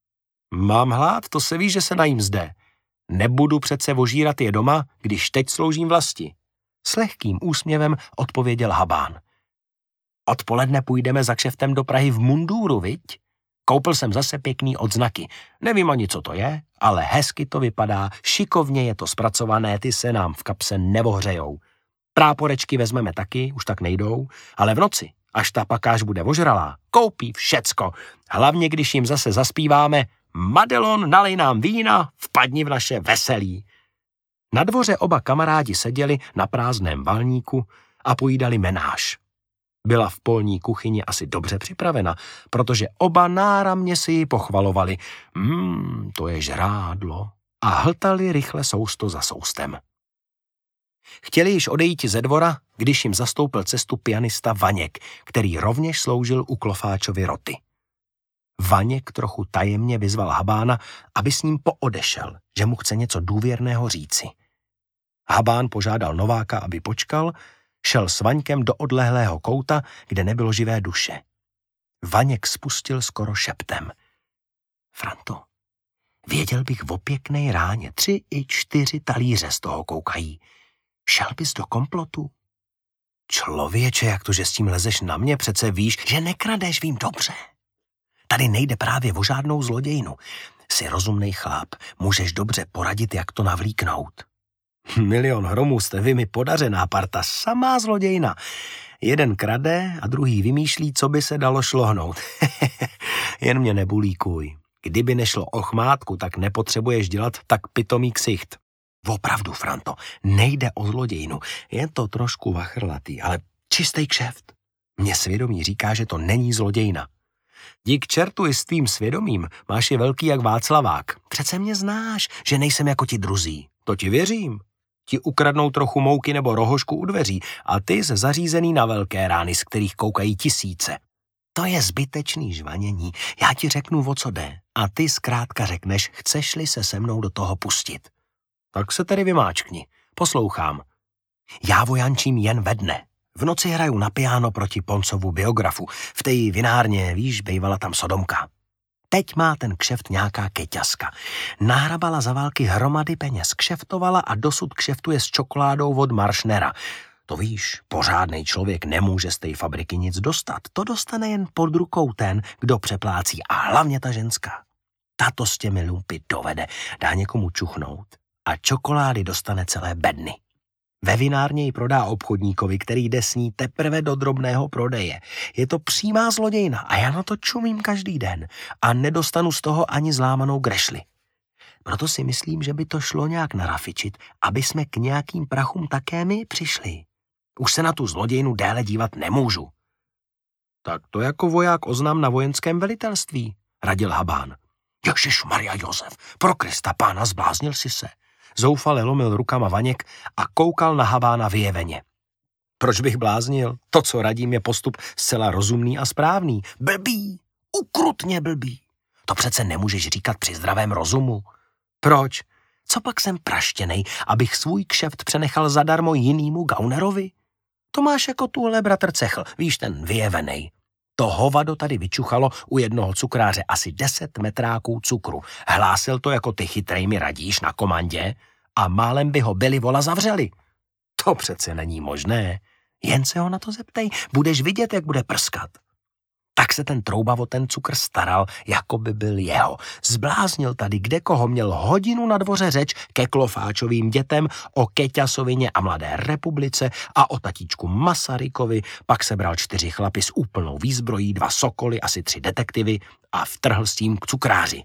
Mám hlad, to se ví, že se najím zde. Nebudu přece ožírat je doma, když teď sloužím vlasti. S lehkým úsměvem odpověděl Habán. Odpoledne půjdeme za kšeftem do Prahy v mundúru, viď? Koupil jsem zase pěkný odznaky. Nevím ani, co to je, ale hezky to vypadá, šikovně je to zpracované, ty se nám v kapse nevohřejou. Práporečky vezmeme taky, už tak nejdou, ale v noci, až ta pakáž bude ožralá, koupí všecko. Hlavně, když jim zase zaspíváme Madelon, nalej nám vína, vpadni v naše veselí. Na dvoře oba kamarádi seděli na prázdném valníku a pojídali menáž. Byla v polní kuchyni asi dobře připravena, protože oba náramně si ji pochvalovali. To je žrádlo. A hltali rychle sousto za soustem. Chtěli již odejít ze dvora, když jim zastoupil cestu pianista Vaněk, který rovněž sloužil u Klofáčovy roty. Vaněk trochu tajemně vyzval Habána, aby s ním poodešel, že mu chce něco důvěrného říci. Habán požádal Nováka, aby počkal, šel s Vaňkem do odlehlého kouta, kde nebylo živé duše. Vaněk spustil skoro šeptem. Franto, věděl bych o pěknej ráně, 3 i 4 talíře z toho koukají. Šel bys do komplotu? Člověče, jak to, že s tím lezeš na mě, přece víš, že nekradeš, vím dobře. Tady nejde právě o žádnou zlodějnu. Jsi rozumnej chlap, můžeš dobře poradit, jak to navlíknout. 1 000 000 hromů jste vy mi podařená parta, samá zlodějna. Jeden krade a druhý vymýšlí, co by se dalo šlohnout. Jen mě nebulíkuj. Kdyby nešlo o chmátku, tak nepotřebuješ dělat tak pitomý ksicht. Opravdu, Franto, nejde o zlodějnu. Je to trošku vachrlatý, ale čistý kšeft. Mně svědomí říká, že to není zlodějna. Dík čertu i s tvým svědomím máš je velký jak Václavák. Přece mě znáš, že nejsem jako ti druzí. To ti věřím. Ti ukradnou trochu mouky nebo rohošku u dveří a ty jsi zařízený na velké rány, z kterých koukají tisíce. To je zbytečný žvanění. Já ti řeknu, o co jde. A ty zkrátka řekneš, chceš-li se se mnou do toho pustit. Tak se tedy vymáčkni. Poslouchám. Já vojančím jen ve dne. V noci hraju na piano proti Poncovu biografu. V té vinárně, víš, bejvala tam Sodomka. Teď má ten kšeft nějaká keťaska. Nahrabala za války hromady peněz, kšeftovala a dosud kšeftuje s čokoládou od Maršnera. To víš, pořádnej člověk nemůže z té fabriky nic dostat. To dostane jen pod rukou ten, kdo přeplácí, a hlavně ta ženská. Tato s těmi lumpy dovede, dá někomu čuchnout a čokolády dostane celé bedny. Ve vinárně ji prodá obchodníkovi, který jde s ní teprve do drobného prodeje. Je to přímá zlodějna a já na to čumím každý den a nedostanu z toho ani zlámanou grešli. Proto si myslím, že by to šlo nějak narafičit, aby jsme k nějakým prachům také my přišli. Už se na tu zlodějnu déle dívat nemůžu. Tak to jako voják oznam na vojenském velitelství, radil Habán. Ježišmarja Josef, pro Krista pána, zbláznil si se. Zoufale lomil rukama Vaněk a koukal na Habána vyjeveně. Proč bych bláznil? To, co radím, je postup zcela rozumný a správný. Blbý, ukrutně blbý. To přece nemůžeš říkat při zdravém rozumu. Proč? Co pak jsem praštěnej, abych svůj kšeft přenechal zadarmo jinýmu gaunerovi? To máš jako tuhle bratr Cechl, víš, ten vyjevenej. To hovado tady vyčuchalo u jednoho cukráře asi 10 metráků cukru. Hlásil to, jako ty chytrej mi radíš, na komandě a málem by ho byli vola zavřeli. To přece není možné. Jen se ho na to zeptej, budeš vidět, jak bude prskat. Tak se ten trouba o ten cukr staral, jako by byl jeho. Zbláznil tady kde koho, měl hodinu na dvoře řeč ke Klofáčovým dětem, o Keťasovině a Mladé republice a o tatíčku Masarykovi, pak sebral 4 chlapy s úplnou výzbrojí, 2 sokoly, asi 3 detektivy a vtrhl s tím k cukráři.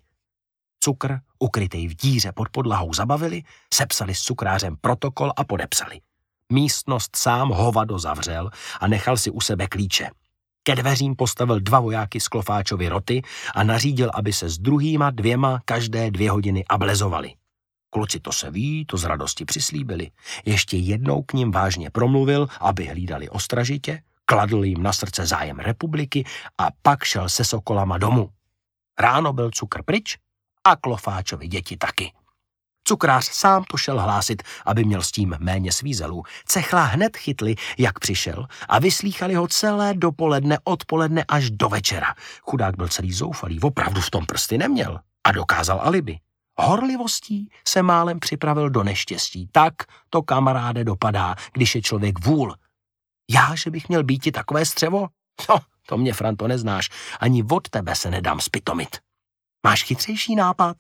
Cukr, ukrytej v díře pod podlahou, zabavili, sepsali s cukrářem protokol a podepsali. Místnost sám hovado zavřel a nechal si u sebe klíče. Ke dveřím postavil 2 vojáky z Klofáčovy roty a nařídil, aby se s druhýma 2 každé 2 hodiny ablezovali. Kluci to se ví, to z radosti přislíbili. Ještě jednou k ním vážně promluvil, aby hlídali ostražitě, kladl jim na srdce zájem republiky a pak šel se sokolama domů. Ráno byl cukr pryč a Klofáčovi děti taky. Cukrář sám to šel hlásit, aby měl s tím méně svízelů. Cechla hned chytli, jak přišel, a vyslýchali ho celé dopoledne, odpoledne až do večera. Chudák byl celý zoufalý, opravdu v tom prsty neměl a dokázal alibi. Horlivostí se málem připravil do neštěstí. Tak to, kamaráde, dopadá, když je člověk vůl. Já, že bych měl býti takové střevo? No, to mě, Franto, neznáš. Ani od tebe se nedám spitomit. Máš chytřejší nápad?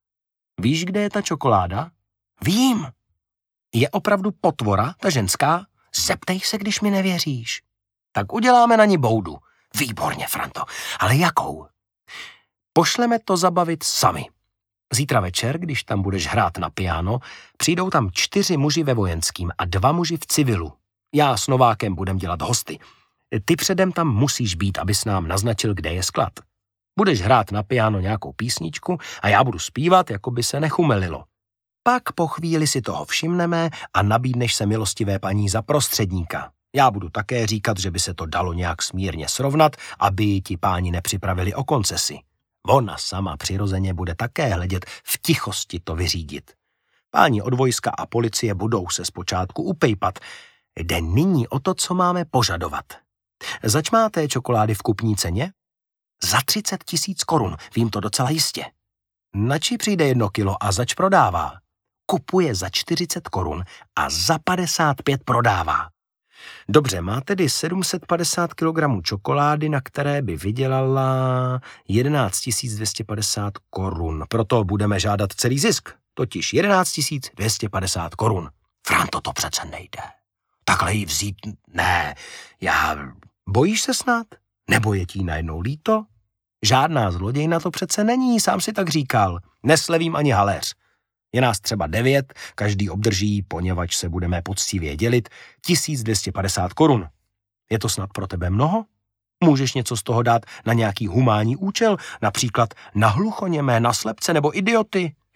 Víš, kde je ta čokoláda? Vím. Je opravdu potvora, ta ženská? Zeptej se, když mi nevěříš. Tak uděláme na ní boudu. Výborně, Franto. Ale jakou? Pošleme to zabavit sami. Zítra večer, když tam budeš hrát na piano, přijdou tam 4 muži ve vojenským a 2 muži v civilu. Já s Novákem budem dělat hosty. Ty předem tam musíš být, abys nám naznačil, kde je sklad. Budeš hrát na piano nějakou písničku a já budu zpívat, jako by se nechumelilo. Pak po chvíli si toho všimneme a nabídneš se milostivé paní za prostředníka. Já budu také říkat, že by se to dalo nějak smírně srovnat, aby ti páni nepřipravili o koncesi. Ona sama přirozeně bude také hledět v tichosti to vyřídit. Páni od vojska a policie budou se zpočátku upejpat. Jde nyní o to, co máme požadovat. Zač máte čokolády v kupní ceně? Za 30 000 korun, vím to docela jistě. Nači přijde 1 kilo a zač prodává? Kupuje za 40 korun a za 55 prodává. Dobře, má tedy 750 kg čokolády, na které by vydělala 11 250 korun. Proto budeme žádat celý zisk, totiž 11 250 korun. Franto, to přece nejde. Takhle ji vzít, ne, bojíš se snad? Nebo je ti najednou líto? Žádná zlodějna to přece není, sám si tak říkal. Neslevím ani haléř. Je nás třeba 9, každý obdrží, poněvadž se budeme poctivě dělit, 1250 korun. Je to snad pro tebe mnoho? Můžeš něco z toho dát na nějaký humánní účel, například na hluchoněmé, na slepce nebo idioty?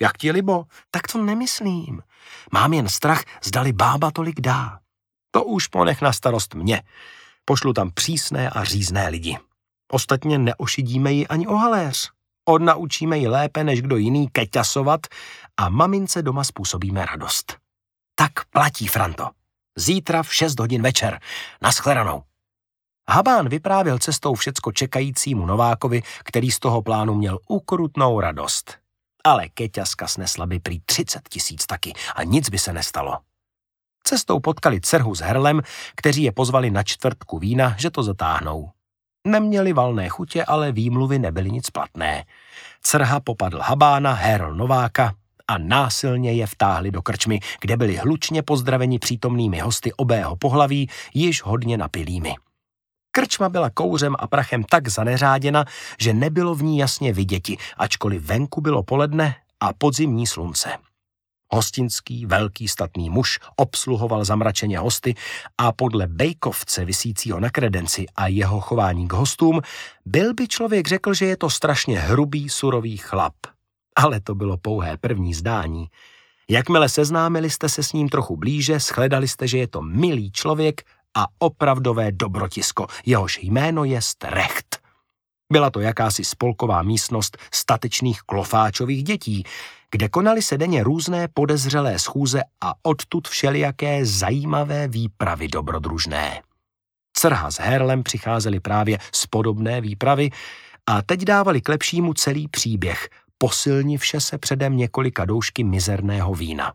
Jak ti libo? Tak to nemyslím. Mám jen strach, zdali bába tolik dá. To už ponech na starost mě. Pošlu tam přísné a řízné lidi. Ostatně neošidíme ji ani o haléř. Odnaučíme ji lépe než kdo jiný keťasovat a mamince doma způsobíme radost. Tak platí, Franto. Zítra v 6 hodin večer. Naschledanou. Habán vyprávěl cestou všecko čekajícímu Novákovi, který z toho plánu měl ukrutnou radost. Ale keťaska snesla by prý 30 000 taky a nic by se nestalo. Cestou potkali Cerhu s Herlem, kteří je pozvali na čtvrtku vína, že to zatáhnou. Neměli valné chutě, ale výmluvy nebyly nic platné. Cerha popadl Habána, Herl Nováka a násilně je vtáhli do krčmy, kde byli hlučně pozdraveni přítomnými hosty obého pohlaví, již hodně napilými. Krčma byla kouřem a prachem tak zaneřáděna, že nebylo v ní jasně viděti, ačkoliv venku bylo poledne a podzimní slunce. Hostinský, velký statný muž obsluhoval zamračeně hosty a podle bejkovce visícího na kredenci a jeho chování k hostům byl by člověk řekl, že je to strašně hrubý, surový chlap. Ale to bylo pouhé první zdání. Jakmile seznámili jste se s ním trochu blíže, shledali jste, že je to milý člověk a opravdové dobrotisko, jehož jméno je Recht. Byla to jakási spolková místnost statečných klofáčových dětí, kde konaly se denně různé podezřelé schůze a odtud všelijaké zajímavé výpravy dobrodružné. Cerha s Herlem přicházeli právě z podobné výpravy a teď dávali k lepšímu celý příběh, posilnivše se předem několika doušky mizerného vína.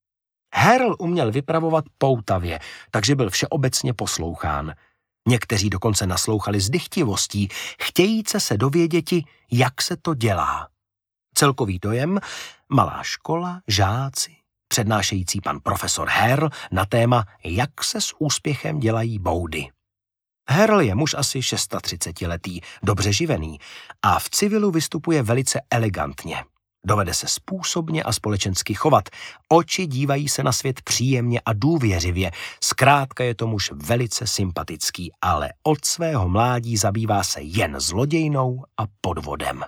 Herl uměl vypravovat poutavě, takže byl všeobecně poslouchán. Někteří dokonce naslouchali s dychtivostí, chtějíce se dověděti, jak se to dělá. Celkový dojem, malá škola, žáci, přednášející pan profesor Herl na téma, jak se s úspěchem dělají boudy. Herl je muž asi 36letý, dobře živený a v civilu vystupuje velice elegantně. Dovede se způsobně a společensky chovat. Oči dívají se na svět příjemně a důvěřivě. Zkrátka je to muž velice sympatický, ale od svého mládí zabývá se jen zlodějnou a podvodem.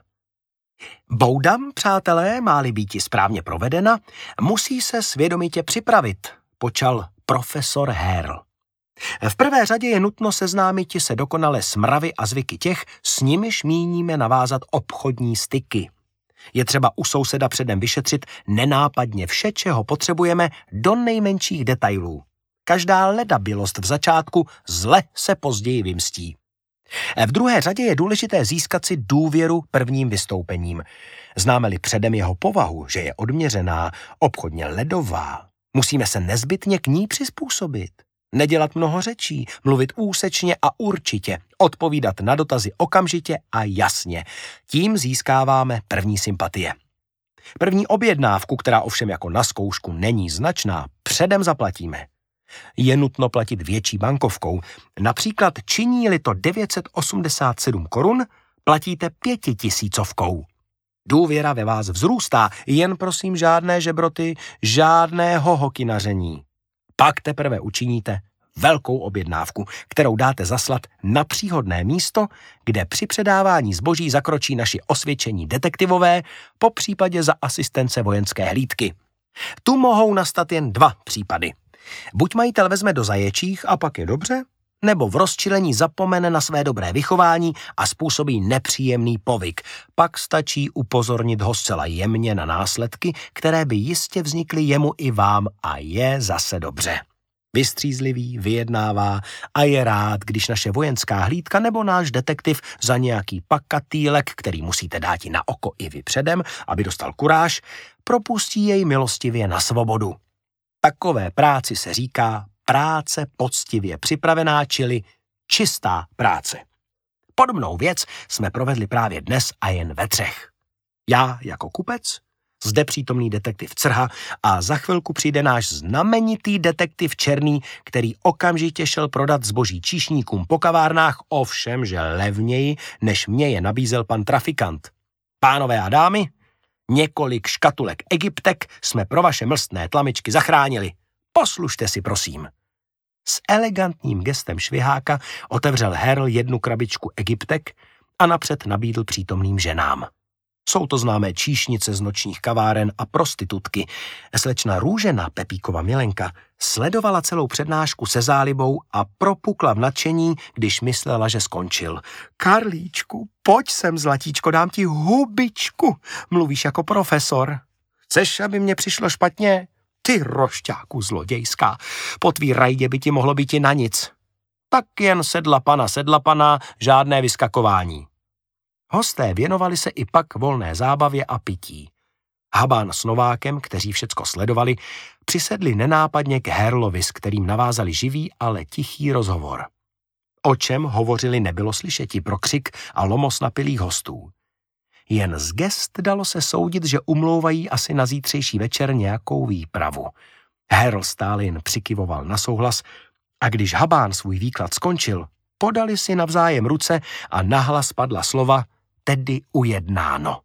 Bouda, přátelé, má-li býti správně provedena, musí se svědomitě připravit, počal profesor Herl. V prvé řadě je nutno seznámiti se dokonale s mravy a zvyky těch, s nimiž míníme navázat obchodní styky. Je třeba u souseda předem vyšetřit nenápadně vše, čeho potřebujeme, do nejmenších detailů. Každá ledabylost v začátku zle se později vymstí. V druhé řadě je důležité získat si důvěru prvním vystoupením. Známe-li předem jeho povahu, že je odměřená, obchodně ledová, musíme se nezbytně k ní přizpůsobit. Nedělat mnoho řečí, mluvit úsečně a určitě, odpovídat na dotazy okamžitě a jasně. Tím získáváme první sympatie. První objednávku, která ovšem jako na zkoušku není značná, předem zaplatíme. Je nutno platit větší bankovkou. Například činí-li to 987 korun, platíte 5000. Důvěra ve vás vzrůstá, jen prosím žádné žebroty, žádného hokinaření. Pak teprve učiníte velkou objednávku, kterou dáte zaslat na příhodné místo, kde při předávání zboží zakročí naši osvědčení detektivové, popřípadě za asistence vojenské hlídky. Tu mohou nastat jen 2 případy. Buď majitel vezme do zaječích a pak je dobře, nebo v rozčilení zapomene na své dobré vychování a způsobí nepříjemný povyk. Pak stačí upozornit ho zcela jemně na následky, které by jistě vznikly jemu i vám a je zase dobře. Vystřízlivý, vyjednává a je rád, když naše vojenská hlídka nebo náš detektiv za nějaký pakatýlek, který musíte dát na oko i vy předem, aby dostal kuráž, propustí jej milostivě na svobodu. Takové práci se říká práce poctivě připravená, čili čistá práce. Podobnou věc jsme provedli právě dnes a jen ve 3. Já jako kupec, zde přítomný detektiv Crha a za chvilku přijde náš znamenitý detektiv Černý, který okamžitě šel prodat zboží číšníkům po kavárnách, ovšem že levněji, než mě je nabízel pan trafikant. Pánové a dámy, několik škatulek Egyptek jsme pro vaše mlstné tlamičky zachránili. Poslušte si, prosím. S elegantním gestem šviháka otevřel Herl 1 krabičku Egyptek a napřed nabídl přítomným ženám. Jsou to známé číšnice z nočních kaváren a prostitutky. Slečna Růžena, Pepíkova milenka, sledovala celou přednášku se zálibou a propukla v nadšení, když myslela, že skončil. Karlíčku, pojď sem, zlatíčko, dám ti hubičku. Mluvíš jako profesor. Chceš, aby mě přišlo špatně? Ty rošťáku zlodějská, po tvý rajdě by ti mohlo být i na nic. Tak jen sedla pana, žádné vyskakování. Hosté věnovali se i pak volné zábavě a pití. Habán s Novákem, kteří všecko sledovali, přisedli nenápadně k Herlovi, s kterým navázali živý, ale tichý rozhovor. O čem hovořili, nebylo slyšeti pro křik a lomos napilých hostů. Jen z gest dalo se soudit, že umlouvají asi na zítřejší večer nějakou výpravu. Herl stále jen přikyvoval na souhlas a když Habán svůj výklad skončil, podali si navzájem ruce a nahlas padla slova tedy ujednáno.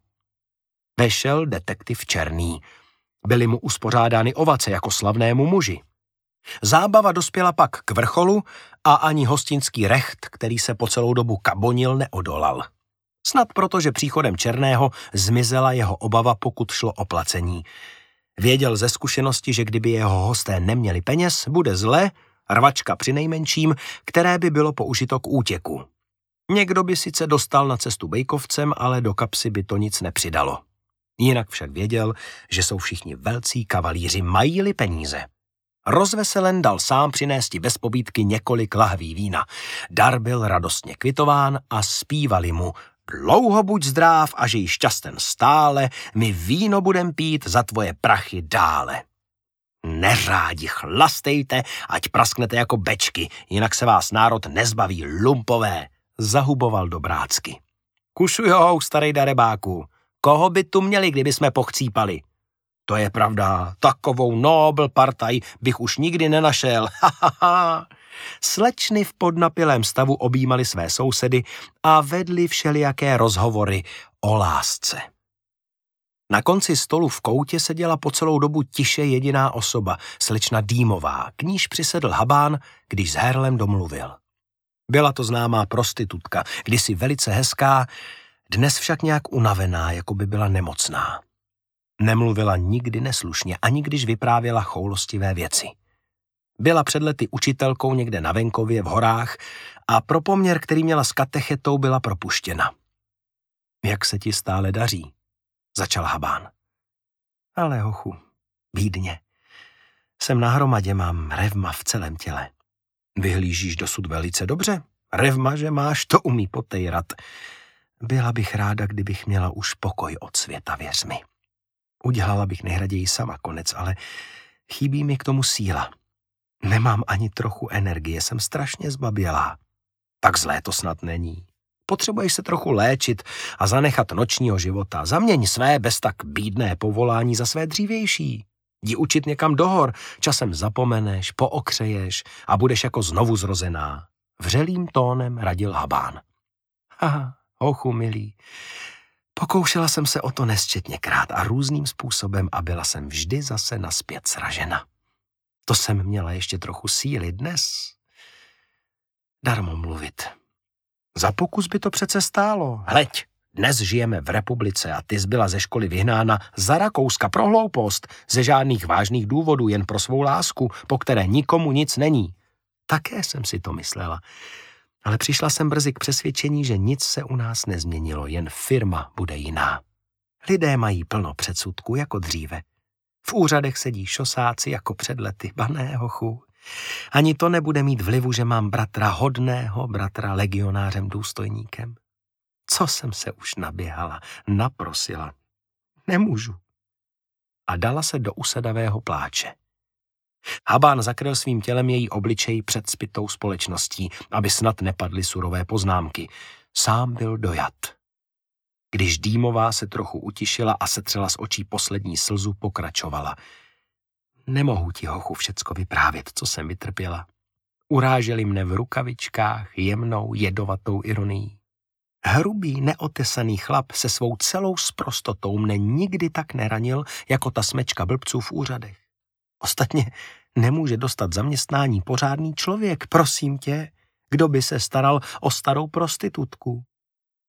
Vešel detektiv Černý. Byly mu uspořádány ovace jako slavnému muži. Zábava dospěla pak k vrcholu a ani hostinský recht, který se po celou dobu kabonil, neodolal. Snad proto, že příchodem Černého zmizela jeho obava, pokud šlo o placení. Věděl ze zkušenosti, že kdyby jeho hosté neměli peněz, bude zle, rvačka přinejmenším, které by bylo použito k útěku. Někdo by sice dostal na cestu bejkovcem, ale do kapsy by to nic nepřidalo. Jinak však věděl, že jsou všichni velcí kavalíři, mají-li peníze. Rozveselen dal sám přinésti bez pobídky několik lahví vína. Dar byl radostně kvitován a zpívali mu: dlouho buď zdráv a žij šťasten stále, my víno budem pít za tvoje prachy dále. Neřádi, chlastejte, ať prasknete jako bečky, jinak se vás národ nezbaví, lumpové, zahuboval dobrácky. Kušujou, starej darebáku, koho by tu měli, kdyby jsme pochcípali? To je pravda, takovou nobl partaj bych už nikdy nenašel, Slečny v podnapilém stavu objímaly své sousedy a vedly všelijaké rozhovory o lásce. Na konci stolu v koutě seděla po celou dobu tiše jediná osoba, slečna Dýmová, k níž přisedl Habán, když s Herlem domluvil. Byla to známá prostitutka, kdysi velice hezká, dnes však nějak unavená, jako by byla nemocná. Nemluvila nikdy neslušně, ani když vyprávěla choulostivé věci. Byla před lety učitelkou někde na venkově v horách a pro poměr, který měla s katechetou, byla propuštěna. Jak se ti stále daří? Začal Habán. Ale hochu, bídně. Jsem na hromadě, mám revma v celém těle. Vyhlížíš dosud velice dobře. Revma, že máš, to umí potejrat. Byla bych ráda, kdybych měla už pokoj od světa, věř mi. Udělala bych nejraději sama konec, ale chybí mi k tomu síla. Nemám ani trochu energie, jsem strašně zbabělá. Tak zlé to snad není. Potřebuješ se trochu léčit a zanechat nočního života. Zaměň své bez tak bídné povolání za své dřívější. Jdi učit někam do hor, časem zapomeneš, pookřeješ a budeš jako znovu zrozená. Vřelým tónem radil Habán. Aha, hochu milý, pokoušela jsem se o to nesčetněkrát a různým způsobem a byla jsem vždy zase nazpět sražena. To jsem měla ještě trochu síly dnes. Darmo mluvit. Za pokus by to přece stálo. Hleď, dnes žijeme v republice a ty jsi byla ze školy vyhnána za Rakouska pro hloupost, ze žádných vážných důvodů, jen pro svou lásku, po které nikomu nic není. Také jsem si to myslela. Ale přišla jsem brzy k přesvědčení, že nic se u nás nezměnilo, jen firma bude jiná. Lidé mají plno předsudků jako dříve. V úřadech sedí šosáci jako před lety, bané hochu. Ani to nebude mít vlivu, že mám bratra hodného, bratra legionářem důstojníkem. Co jsem se už naběhala, naprosila. Nemůžu. A dala se do usedavého pláče. Habán zakryl svým tělem její obličej před spytou společností, aby snad nepadly surové poznámky. Sám byl dojat. Když Dýmová se trochu utišila a setřela z očí poslední slzu, pokračovala. Nemohu ti, hochu, všecko vyprávět, co jsem vytrpěla. Uráželi mne v rukavičkách jemnou, jedovatou ironií. Hrubý, neotesaný chlap se svou celou sprostotou mne nikdy tak neranil, jako ta smečka blbců v úřadech. Ostatně nemůže dostat zaměstnání pořádný člověk, prosím tě, kdo by se staral o starou prostitutku.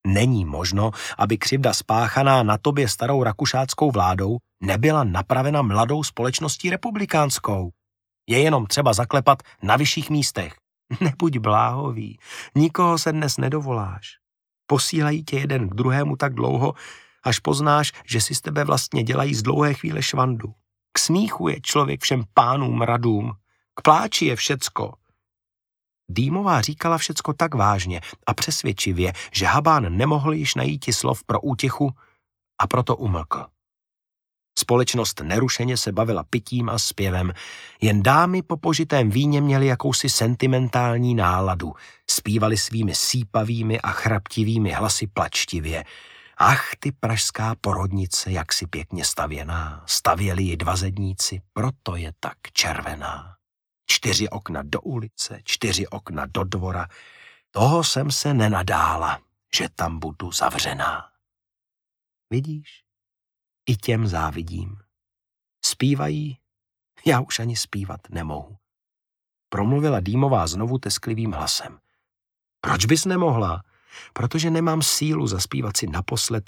Není možno, aby křivda spáchaná na tobě starou rakušáckou vládou nebyla napravena mladou společností republikánskou. Je jenom třeba zaklepat na vyšších místech. Nebuď bláhový, nikoho se dnes nedovoláš. Posílají tě jeden k druhému tak dlouho, až poznáš, že si z tebe vlastně dělají z dlouhé chvíle švandu. K smíchu je člověk všem pánům radům, k pláči je všecko. Dýmová říkala všecko tak vážně a přesvědčivě, že Habán nemohl již najíti slov pro útěchu a proto umlkl. Společnost nerušeně se bavila pitím a zpěvem, jen dámy po požitém víně měly jakousi sentimentální náladu, zpívali svými sípavými a chraptivými hlasy plačtivě. Ach, ty pražská porodnice, jak si pěkně stavěná, stavěli ji dva zedníci, proto je tak červená. 4 okna do ulice, 4 okna do dvora, toho jsem se nenadála, že tam budu zavřená. Vidíš? I těm závidím. Zpívají, já už ani zpívat nemohu. Promluvila Dýmová znovu tesklivým hlasem. Proč bys nemohla? Protože nemám sílu zaspívat si naposled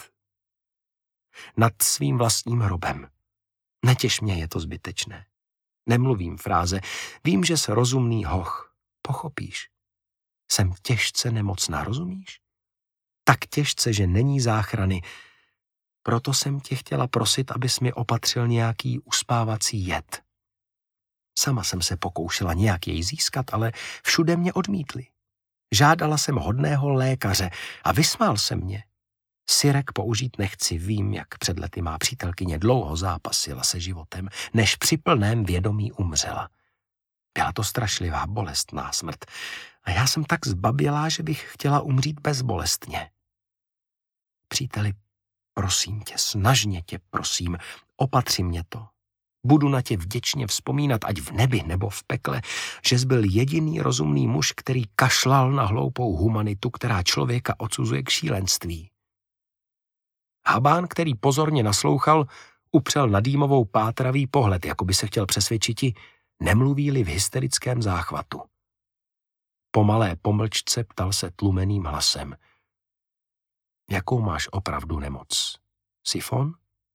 nad svým vlastním hrobem. Netěš mě, je to zbytečné. Nemluvím fráze, vím, že jsi rozumný hoch. Pochopíš? Jsem těžce nemocná, rozumíš? Tak těžce, že není záchrany. Proto jsem tě chtěla prosit, abys mi opatřil nějaký uspávací jed. Sama jsem se pokoušela nějak jej získat, ale všude mě odmítli. Žádala jsem hodného lékaře a vysmál se mě. Syrek použít nechci, vím, jak před lety má přítelkyně dlouho zápasila se životem, než při plném vědomí umřela. Byla to strašlivá, bolestná smrt a já jsem tak zbabělá, že bych chtěla umřít bezbolestně. Příteli, prosím tě, snažně tě prosím, opatři mě to. Budu na tě vděčně vzpomínat, ať v nebi nebo v pekle, že jsi byl jediný rozumný muž, který kašlal na hloupou humanitu, která člověka odsuzuje k šílenství. Habán, který pozorně naslouchal, upřel na Dýmovou pátravý pohled, jako by se chtěl přesvědčiti, nemluví-li v hysterickém záchvatu. Po malé pomlčce ptal se tlumeným hlasem. Jakou máš opravdu nemoc? Sifon?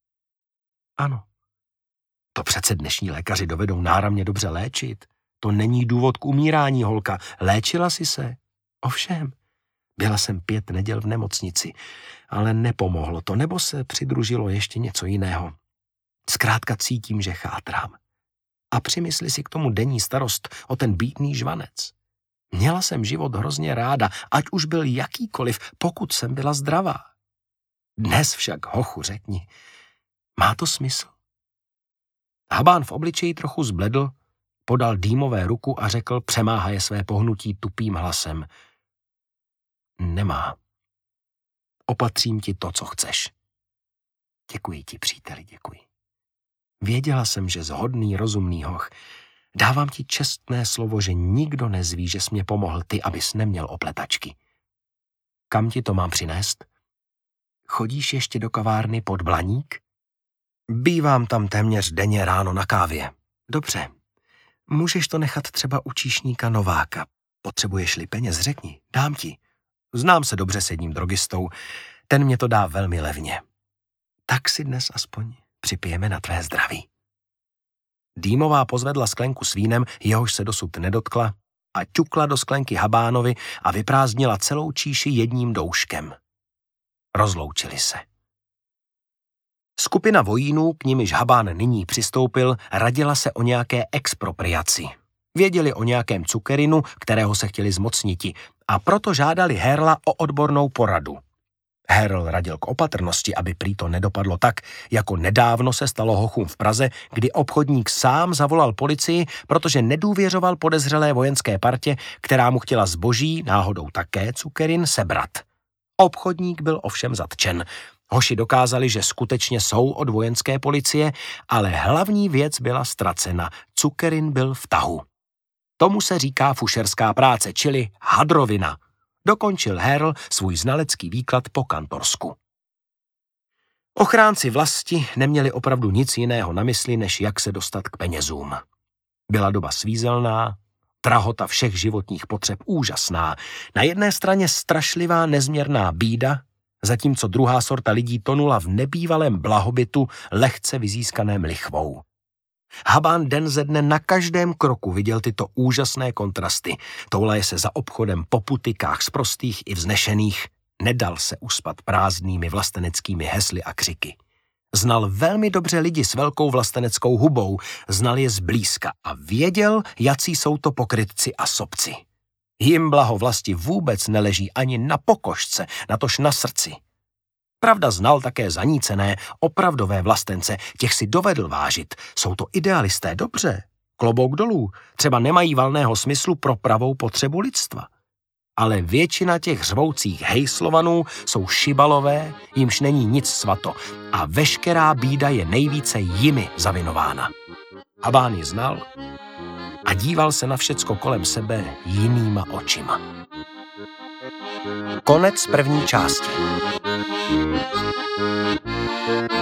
Ano. To přece dnešní lékaři dovedou náramně dobře léčit. To není důvod k umírání, holka. Léčila jsi se? Ovšem. Byla jsem 5 neděl v nemocnici, ale nepomohlo to, nebo se přidružilo ještě něco jiného. Zkrátka cítím, že chátrám. A přimysli si k tomu denní starost o ten bídný žvanec. Měla jsem život hrozně ráda, ať už byl jakýkoliv, pokud jsem byla zdravá. Dnes však, hochu, řekni, má to smysl? Habán v obličeji trochu zbledl, podal Dýmové ruku a řekl, přemáhaje své pohnutí tupým hlasem. Nemá. Opatřím ti to, co chceš. Děkuji ti, příteli, děkuji. Věděla jsem, že zhodný, rozumný hoch. Dávám ti čestné slovo, že nikdo nezví, že jsi mě pomohl ty, abys neměl opletačky. Kam ti to mám přinést? Chodíš ještě do kavárny pod Blaník? Bývám tam téměř denně ráno na kávě. Dobře. Můžeš to nechat třeba u číšníka Nováka. Potřebuješ-li peněz, řekni, dám ti. Znám se dobře s jedním drogistou, ten mě to dá velmi levně. Tak si dnes aspoň připijeme na tvé zdraví. Dýmová pozvedla sklenku s vínem, jehož se dosud nedotkla, a ťukla do sklenky Habánovi a vyprázdnila celou číši jedním douškem. Rozloučili se. Skupina vojínů, k nimiž Habán nyní přistoupil, radila se o nějaké expropriaci. Věděli o nějakém cukerinu, kterého se chtěli zmocniti, a proto žádali Herla o odbornou poradu. Herl radil k opatrnosti, aby prý to nedopadlo tak, jako nedávno se stalo hochům v Praze, kdy obchodník sám zavolal policii, protože nedůvěřoval podezřelé vojenské partě, která mu chtěla zboží, náhodou také cukerin, sebrat. Obchodník byl ovšem zatčen. Hoši dokázali, že skutečně jsou od vojenské policie, ale hlavní věc byla ztracena. Cukerin byl v tahu. Tomu se říká fušerská práce, čili hadrovina. Dokončil Herl svůj znalecký výklad po kantorsku. Ochránci vlasti neměli opravdu nic jiného na mysli, než jak se dostat k penězům. Byla doba svízelná, Drahota všech životních potřeb úžasná. Na jedné straně strašlivá nezměrná bída, zatímco druhá sorta lidí tonula v nebývalém blahobytu lehce vyzískaném lichvou. Habán den ze dne na každém kroku viděl tyto úžasné kontrasty. Toulaje se za obchodem po putikách sprostých i vznešených, nedal se uspat prázdnými vlasteneckými hesly a křiky. Znal velmi dobře lidi s velkou vlasteneckou hubou, znal je zblízka a věděl, jací jsou to pokrytci a sobci. Jim blaho vlasti vůbec neleží ani na pokožce, natož na srdci. Pravda, znal také zanícené, opravdové vlastence, těch si dovedl vážit. Jsou to idealisté, dobře, klobouk dolů, třeba nemají valného smyslu pro pravou potřebu lidstva. Ale většina těch řvoucích hejslovanů jsou šibalové, jimž není nic svato a veškerá bída je nejvíce jimi zavinována. Habán ji znal a díval se na všecko kolem sebe jinýma očima. Konec první části.